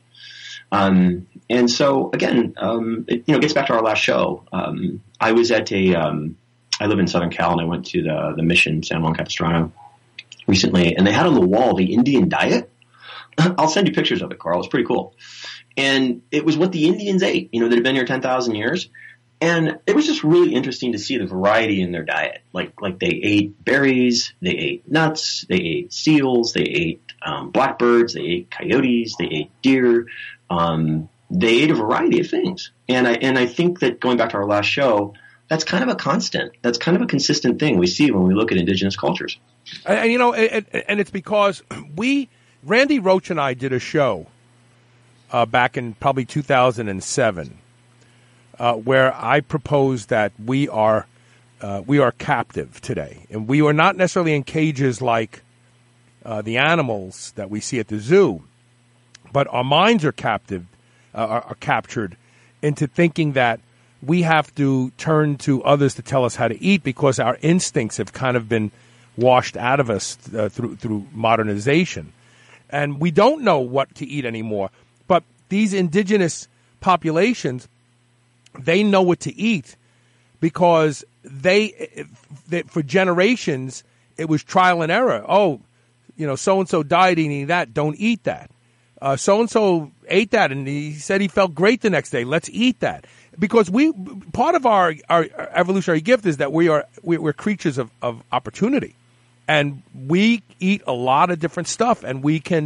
S11: Um, and so again, um, it, you know, gets back to our last show. Um, I was at a, um, I live in Southern Cal, and I went to the, the Mission San Juan Capistrano recently, and they had on the wall the Indian diet. I'll send you pictures of it, Carl. It's pretty cool. And it was what the Indians ate, you know, that had been here ten thousand years. And it was just really interesting to see the variety in their diet. Like, like they ate berries, they ate nuts, they ate seals, they ate, um, blackbirds, they ate coyotes, they ate deer. Um, they ate a variety of things. And I, and I think that going back to our last show, that's kind of a constant. That's kind of a consistent thing we see when we look at indigenous cultures.
S2: And, and you know, and, and it's because we, Randy Roach and I did a show uh, back in probably two thousand seven uh, where I proposed that we are, uh, we are captive today. And we are not necessarily in cages like uh, the animals that we see at the zoo. But our minds are captive, uh, are, are captured into thinking that we have to turn to others to tell us how to eat, because our instincts have kind of been washed out of us uh, through through modernization, and we don't know what to eat anymore. But these indigenous populations, they know what to eat, because they, they for generations it was trial and error. Oh, you know, so and so died eating that. Don't eat that. Uh, so-and-so ate that, and he said he felt great the next day. Let's eat that. Because we, part of our, our evolutionary gift is that we are, we're creatures of, of opportunity. And we eat a lot of different stuff, and we can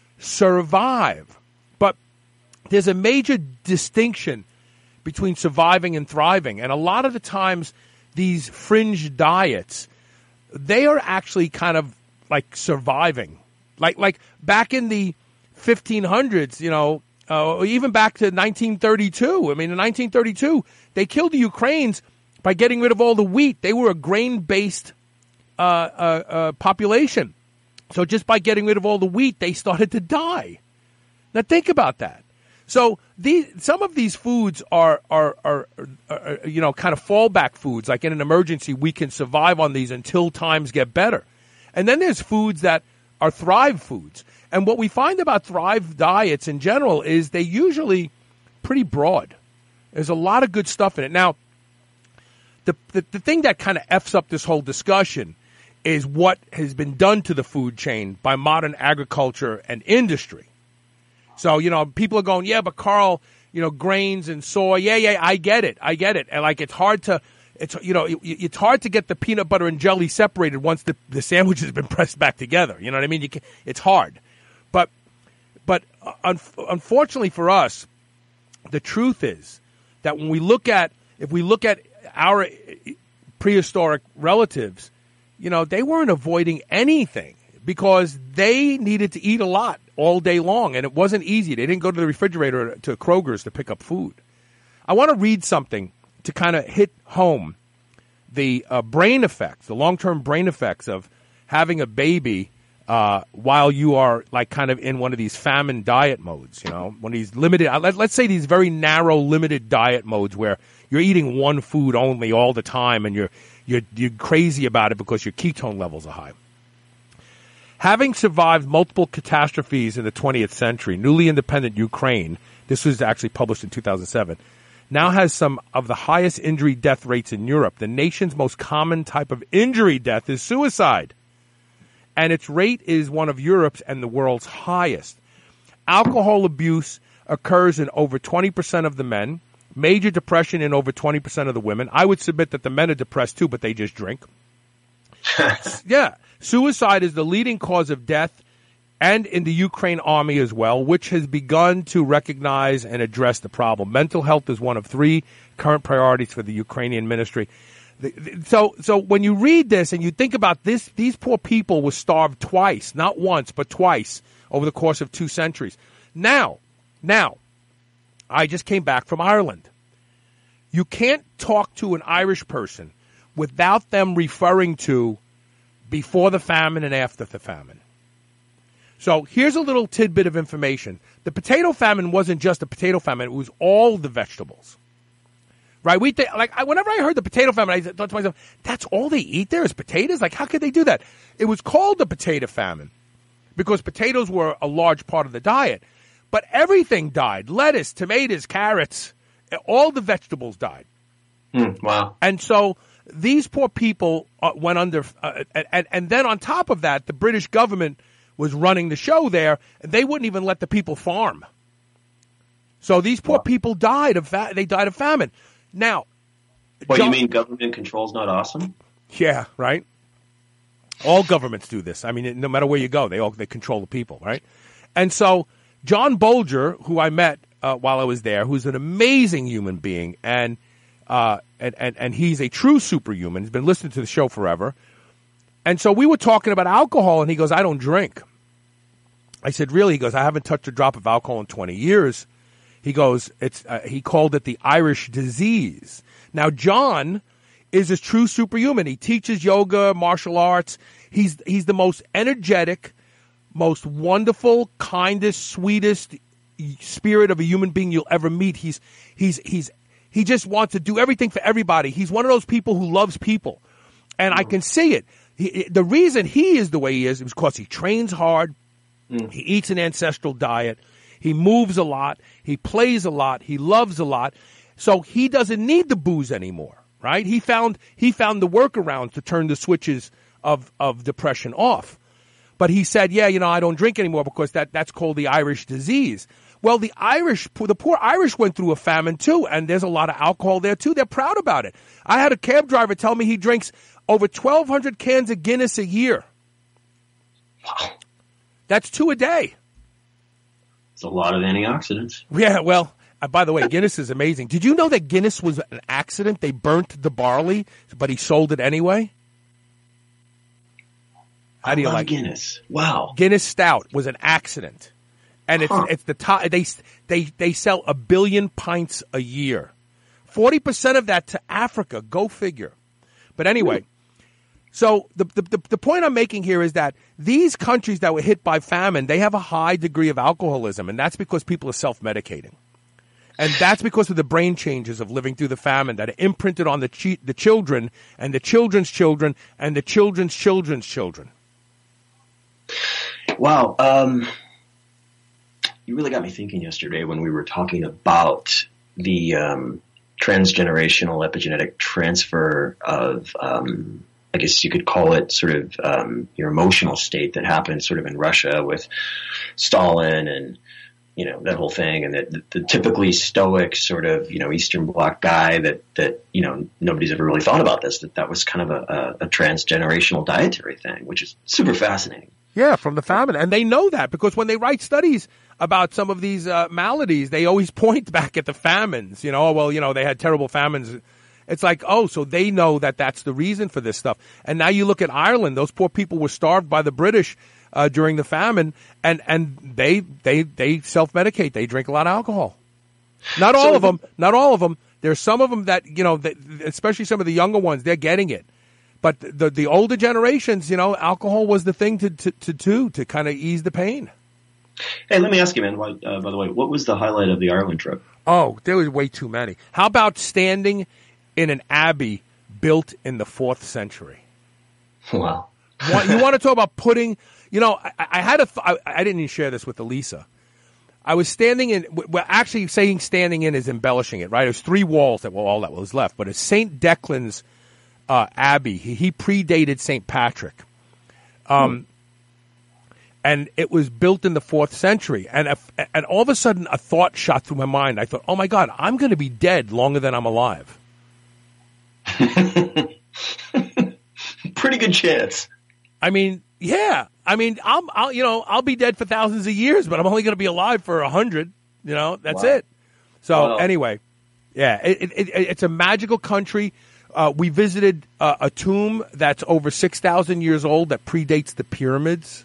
S2: survive. But there's a major distinction between surviving and thriving. And a lot of the times, these fringe diets, they are actually kind of like surviving. Like, like back in the fifteen hundreds, you know, uh, even back to nineteen thirty-two. I mean, in nineteen thirty-two, they killed the Ukrainians by getting rid of all the wheat. They were a grain-based uh, uh, uh, population. So just by getting rid of all the wheat, they started to die. Now think about that. So these, some of these foods are, are, are, are, are, you know, kind of fallback foods. Like in an emergency, we can survive on these until times get better. And then there's foods that are thrive foods. And what we find about thrive diets in general is they usually pretty broad. There's a lot of good stuff in it. Now, the the, the thing that kind of F's up this whole discussion is what has been done to the food chain by modern agriculture and industry. So, you know, people are going, yeah, but Carl, you know, grains and soy. Yeah, yeah, I get it. I get it. And like, it's hard to, it's, you know, it, it's hard to get the peanut butter and jelly separated once the, the sandwich has been pressed back together. You know what I mean? You can, it's hard. But, but un, unfortunately for us, the truth is that when we look at, if we look at our prehistoric relatives, you know, they weren't avoiding anything because they needed to eat a lot all day long, and it wasn't easy. They didn't go to the refrigerator to Kroger's to pick up food. I want to read something to kind of hit home the uh, brain effects, the long-term brain effects of having a baby uh, while you are like kind of in one of these famine diet modes, you know, one of these limited, uh, let, let's say these very narrow, limited diet modes where you're eating one food only all the time and you're You're, you're crazy about it because your ketone levels are high. Having survived multiple catastrophes in the twentieth century, newly independent Ukraine, this was actually published in two thousand seven, now has some of the highest injury death rates in Europe. The nation's most common type of injury death is suicide, and its rate is one of Europe's and the world's highest. Alcohol abuse occurs in over twenty percent of the men. Major depression in over twenty percent of the women. I would submit that the men are depressed too, but they just drink. Yeah. Suicide is the leading cause of death, and in the Ukraine army as well, which has begun to recognize and address the problem. Mental health is one of three current priorities for the Ukrainian ministry. So, so when you read this and you think about this, these poor people were starved twice, not once, but twice over the course of two centuries. Now, now, I just came back from Ireland. You can't talk to an Irish person without them referring to before the famine and after the famine. So here's a little tidbit of information. The potato famine wasn't just a potato famine. It was all the vegetables. Right? We th- like I, whenever I heard the potato famine, I thought to myself, that's all they eat there is potatoes? Like, how could they do that? It was called the potato famine because potatoes were a large part of the diet. But everything died. Lettuce, tomatoes, carrots, all the vegetables died.
S11: Mm, wow.
S2: And so these poor people uh, went under, uh, and, and then on top of that, the British government was running the show there, and they wouldn't even let the people farm. So these poor wow. people died of fa- they died of famine. Now,
S11: what
S2: John-
S11: you mean government control's not awesome?
S2: Yeah, right. All governments do this. I mean, no matter where you go, they all they control the people, right? And so John Bolger, who I met uh, while I was there, who's an amazing human being, and, uh, and and and he's a true superhuman. He's been listening to the show forever. And so we were talking about alcohol, and he goes, I don't drink. I said, really? He goes, I haven't touched a drop of alcohol in twenty years. He goes, it's. Uh, he called it the Irish disease. Now, John is a true superhuman. He teaches yoga, martial arts. He's he's the most energetic, most wonderful, kindest, sweetest spirit of a human being you'll ever meet. He's he's he's he just wants to do everything for everybody. He's one of those people who loves people, and I can see it. He, the reason he is the way he is is because he trains hard. Mm. He eats an ancestral diet. He moves a lot. He plays a lot. He loves a lot. So he doesn't need the booze anymore, right? He found he found the workaround to turn the switches of of depression off. But he said, yeah, you know, I don't drink anymore because that, that's called the Irish disease. Well, the Irish, the poor Irish went through a famine too, and there's a lot of alcohol there too. They're proud about it. I had a cab driver tell me he drinks over twelve hundred cans of Guinness a year.
S11: Wow.
S2: That's two a day.
S11: It's a lot of antioxidants.
S2: Yeah, well, uh, by the way, Guinness is amazing. Did you know that Guinness was an accident? They burnt the barley, but he sold it anyway? How do you like
S11: Guinness? Wow.
S2: Guinness Stout was an accident. And it's, huh. it's the top, they, they, they sell a billion pints a year. forty percent of that to Africa. Go figure. But anyway, so the, the, the, the point I'm making here is that these countries that were hit by famine, they have a high degree of alcoholism. And that's because people are self-medicating. And that's because of the brain changes of living through the famine that are imprinted on the, chi- the children and the children's children and the children's children's children.
S11: Wow. Um, you really got me thinking yesterday when we were talking about the um, transgenerational epigenetic transfer of um, I guess you could call it sort of um, your emotional state that happened sort of in Russia with Stalin and, you know, that whole thing, and that the, the typically stoic sort of, you know, Eastern Bloc guy that, that, you know, nobody's ever really thought about this, that that was kind of a, a, a transgenerational dietary thing, which is super fascinating.
S2: Yeah, from the famine. And they know that because when they write studies about some of these uh, maladies, they always point back at the famines. You know, oh, well, you know, they had terrible famines. It's like, oh, so they know that that's the reason for this stuff. And now you look at Ireland, those poor people were starved by the British uh, during the famine, and, and they they they self-medicate. They drink a lot of alcohol. Not all
S11: So
S2: of them, not all of them. There's some of them that, you know, that, especially some of the younger ones, they're getting it. But the the older generations, you know, alcohol was the thing to to to do to kind of ease the pain.
S11: Hey, let me ask you, man, why, uh, by the way, what was the highlight of the Ireland trip?
S2: Oh, there was way too many. How about standing in an abbey built in the fourth century?
S11: Wow.
S2: You want to talk about putting, you know, I, I had a, th- I, I didn't even share this with Elisa. I was standing in, well, actually saying standing in is embellishing it, right? There's three walls that were all that was left, but it's Saint Declan's uh, Abbey. He, he predated Saint Patrick. Um, hmm. And it was built in the fourth century. And if, and all of a sudden, a thought shot through my mind. I thought, oh, my God, I'm going to be dead longer than I'm alive.
S11: Pretty good chance.
S2: I mean, yeah. I mean, I'll, I'll, you know, I'll be dead for thousands of years, but I'm only going to be alive for a hundred. You know, that's
S11: Wow.
S2: it. So
S11: Wow.
S2: anyway, yeah, it, it, it, it's a magical country. Uh, we visited uh, a tomb that's over six thousand years old that predates the pyramids.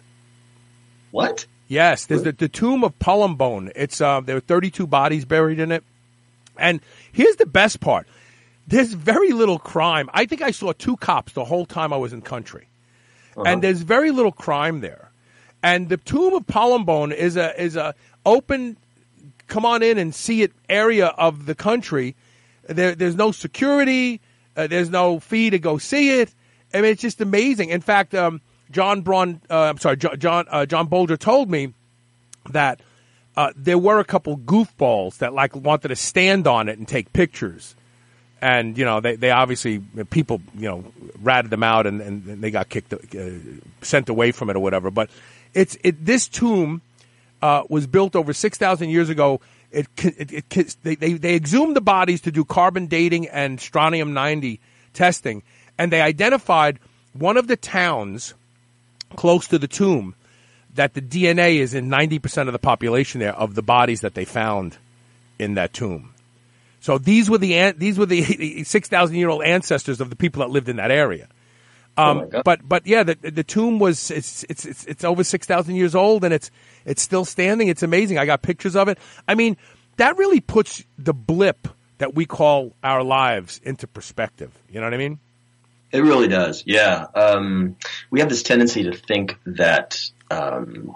S11: What?
S2: Yes, there's the, the tomb of Palombone. It's uh, there are thirty-two bodies buried in it. And here's the best part. There's very little crime. I think I saw two cops the whole time I was in country. Uh-huh. And there's very little crime there. And the tomb of Palombone is a is a open, come on in and see it area of the country. There, there's no security. Uh, there's no fee to go see it. I mean, it's just amazing. In fact, um, John Braun, uh, I'm sorry, John uh, John Bolger told me that uh, there were a couple goofballs that like wanted to stand on it and take pictures. And, you know, they, they obviously, people, you know, ratted them out and, and they got kicked, uh, sent away from it or whatever. But it's it. This tomb uh, was built over six thousand years ago. It, it, it they, they they exhumed the bodies to do carbon dating and strontium ninety testing, and they identified one of the towns close to the tomb that the D N A is in ninety percent of the population there of the bodies that they found in that tomb. So these were the these were the six thousand year old ancestors of the people that lived in that area. Um, oh but but yeah, the the tomb was it's it's it's, it's over six thousand years old and it's it's still standing. It's amazing. I got pictures of it. I mean, that really puts the blip that we call our lives into perspective. You know what I mean?
S11: It really does. Yeah. Um, we have this tendency to think that um,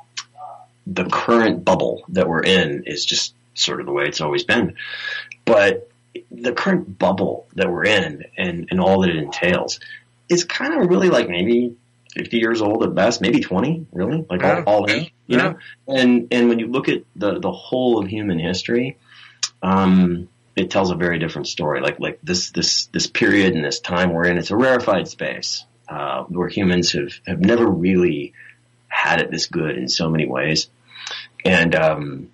S11: the current bubble that we're in is just sort of the way it's always been. But the current bubble that we're in and, and all that it entails is kind of really like maybe fifty years old at best, maybe twenty, really, like
S2: yeah.
S11: all, all in, you
S2: yeah.
S11: know? And, and when you look at the, the whole of human history, um, it tells a very different story. Like, like this, this, this period and this time we're in, it's a rarefied space, uh, where humans have, have never really had it this good in so many ways. And, um,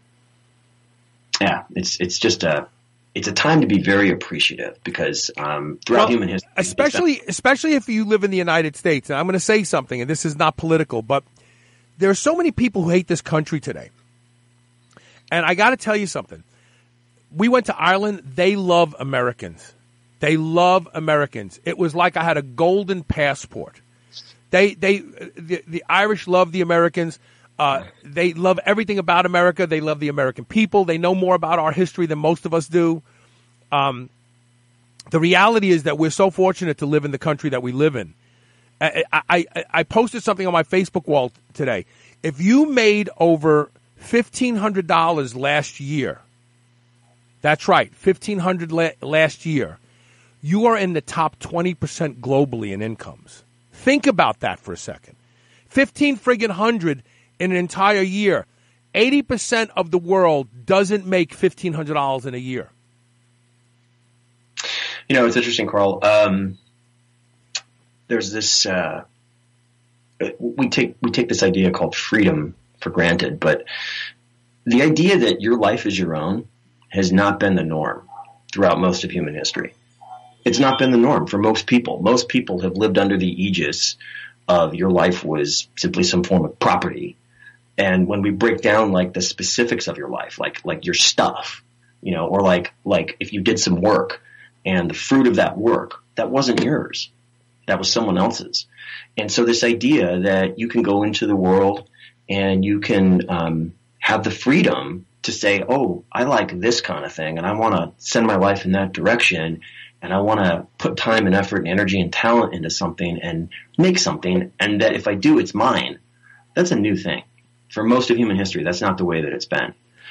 S11: yeah, it's, it's just a, it's a time to be very appreciative because, um, throughout
S2: well,
S11: human history,
S2: especially, especially if you live in the United States, and I'm going to say something, and this is not political, but there are so many people who hate this country today. And I got to tell you something. We went to Ireland. They love Americans. They love Americans. It was like I had a golden passport. They, they, the, the Irish love the Americans. Uh, they love everything about America. They love the American people. They know more about our history than most of us do. Um, the reality is that we're so fortunate to live in the country that we live in. I, I, I posted something on my Facebook wall today. If you made over fifteen hundred dollars last year, that's right, fifteen hundred dollars la- last year, you are in the top twenty percent globally in incomes. Think about that for a second. fifteen friggin' hundred in an entire year. eighty percent of the world doesn't make fifteen hundred dollars in a year.
S11: You know, it's interesting, Carl. Um, there's this, uh, we take, we take this idea called freedom for granted, but the idea that your life is your own has not been the norm throughout most of human history. It's not been the norm for most people. Most people have lived under the aegis of your life was simply some form of property. And when we break down like the specifics of your life, like, like your stuff, you know, or like, like if you did some work and the fruit of that work, that wasn't yours. That was someone else's. And so this idea that you can go into the world and you can, um, have the freedom to say, oh, I like this kind of thing and I want to send my life in that direction. And I want to put time and effort and energy and talent into something and make something. And that if I do, it's mine. That's a new thing. For most of human history, that's not the way that it's been.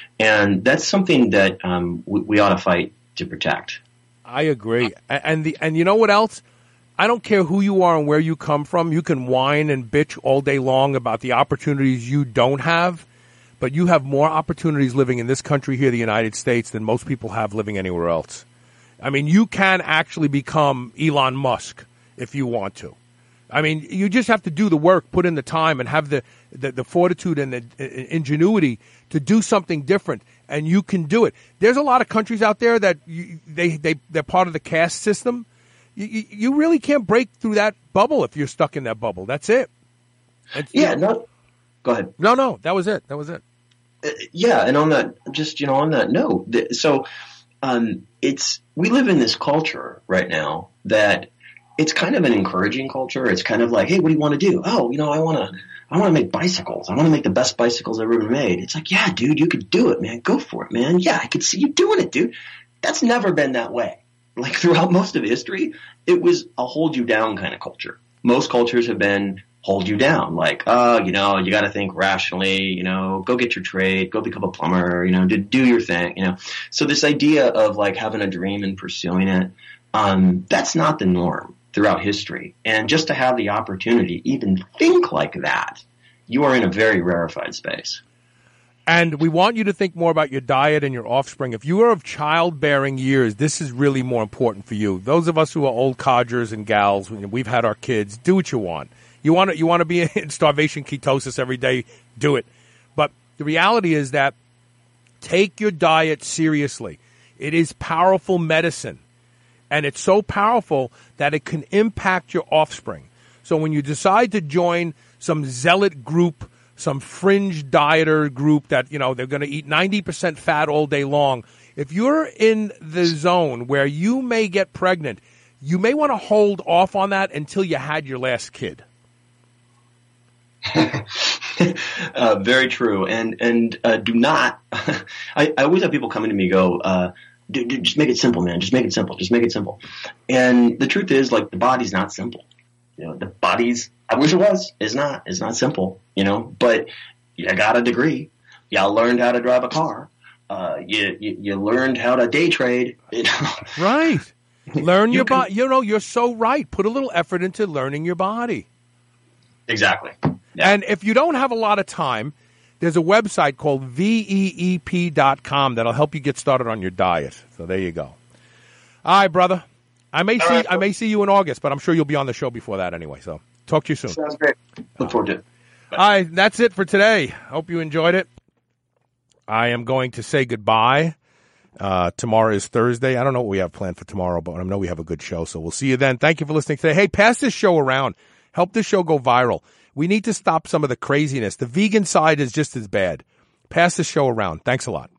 S11: And that's something that um, we, we ought to fight to protect.
S2: I agree. And the and you know what else? I don't care who you are and where you come from. You can whine and bitch all day long about the opportunities you don't have. But you have more opportunities living in this country here, the United States, than most people have living anywhere else. I mean, you can actually become Elon Musk if you want to. I mean, you just have to do the work, put in the time, and have the, the, the fortitude and the ingenuity to do something different, and you can do it. There's a lot of countries out there that you, they, they, they're part of the caste system. You, you, you really can't break through that bubble if you're stuck in that bubble. That's it. It's,
S11: yeah, no, go ahead.
S2: No, no, that was it. That was it.
S11: Uh, yeah, and on that, just, you know, on that note, th- so um, it's, we live in this culture right now that it's kind of an encouraging culture. It's kind of like, hey, what do you want to do? Oh, you know, I want to, I want to make bicycles. I want to make the best bicycles ever been made. It's like, yeah, dude, you could do it, man. Go for it, man. Yeah, I could see you doing it, dude. That's never been that way. Like throughout most of history, it was a hold you down kind of culture. Most cultures have been hold you down. Like, oh, you know, you got to think rationally, you know, go get your trade, go become a plumber, you know, do, do your thing, you know. So this idea of like having a dream and pursuing it, um, that's not the norm throughout history. And just to have the opportunity to even think like that, you are in a very rarefied space.
S2: And we want you to think more about your diet and your offspring. If you are of childbearing years, this is really more important for you. Those of us who are old codgers and gals, we've had our kids, do what you want. You want to, you want to be in starvation ketosis every day, do it. But the reality is that take your diet seriously. It is powerful medicine. And it's so powerful that it can impact your offspring. So when you decide to join some zealot group, some fringe dieter group that, you know, they're going to eat ninety percent fat all day long, if you're in the zone where you may get pregnant, you may want to hold off on that until you had your last kid.
S11: uh, very true. And, and, uh, do not, I, I always have people coming to me go, uh, dude, dude, just make it simple, man. Just make it simple. Just make it simple. And the truth is, like, the body's not simple. You know, the body's, I wish it was, is not, it's not simple, you know, but you got a degree. You learned how to drive a car. Uh, you, you, you learned how to day trade. You know?
S2: Right. Learn you your body. You know, you're so right. Put a little effort into learning your body.
S11: Exactly.
S2: Yeah. And if you don't have a lot of time, there's a website called V E E P dot com that'll help you get started on your diet. So there you go. All right, brother. I may All see right. I may see you in August, but I'm sure you'll be on the show before that anyway. So talk to you soon.
S11: Sounds great. Look forward to it.
S2: Bye. All right, that's it for today. Hope you enjoyed it. I am going to say goodbye. Uh, tomorrow is Thursday. I don't know what we have planned for tomorrow, but I know we have a good show. So we'll see you then. Thank you for listening today. Hey, pass this show around. Help this show go viral. We need to stop some of the craziness. The vegan side is just as bad. Pass this show around. Thanks a lot.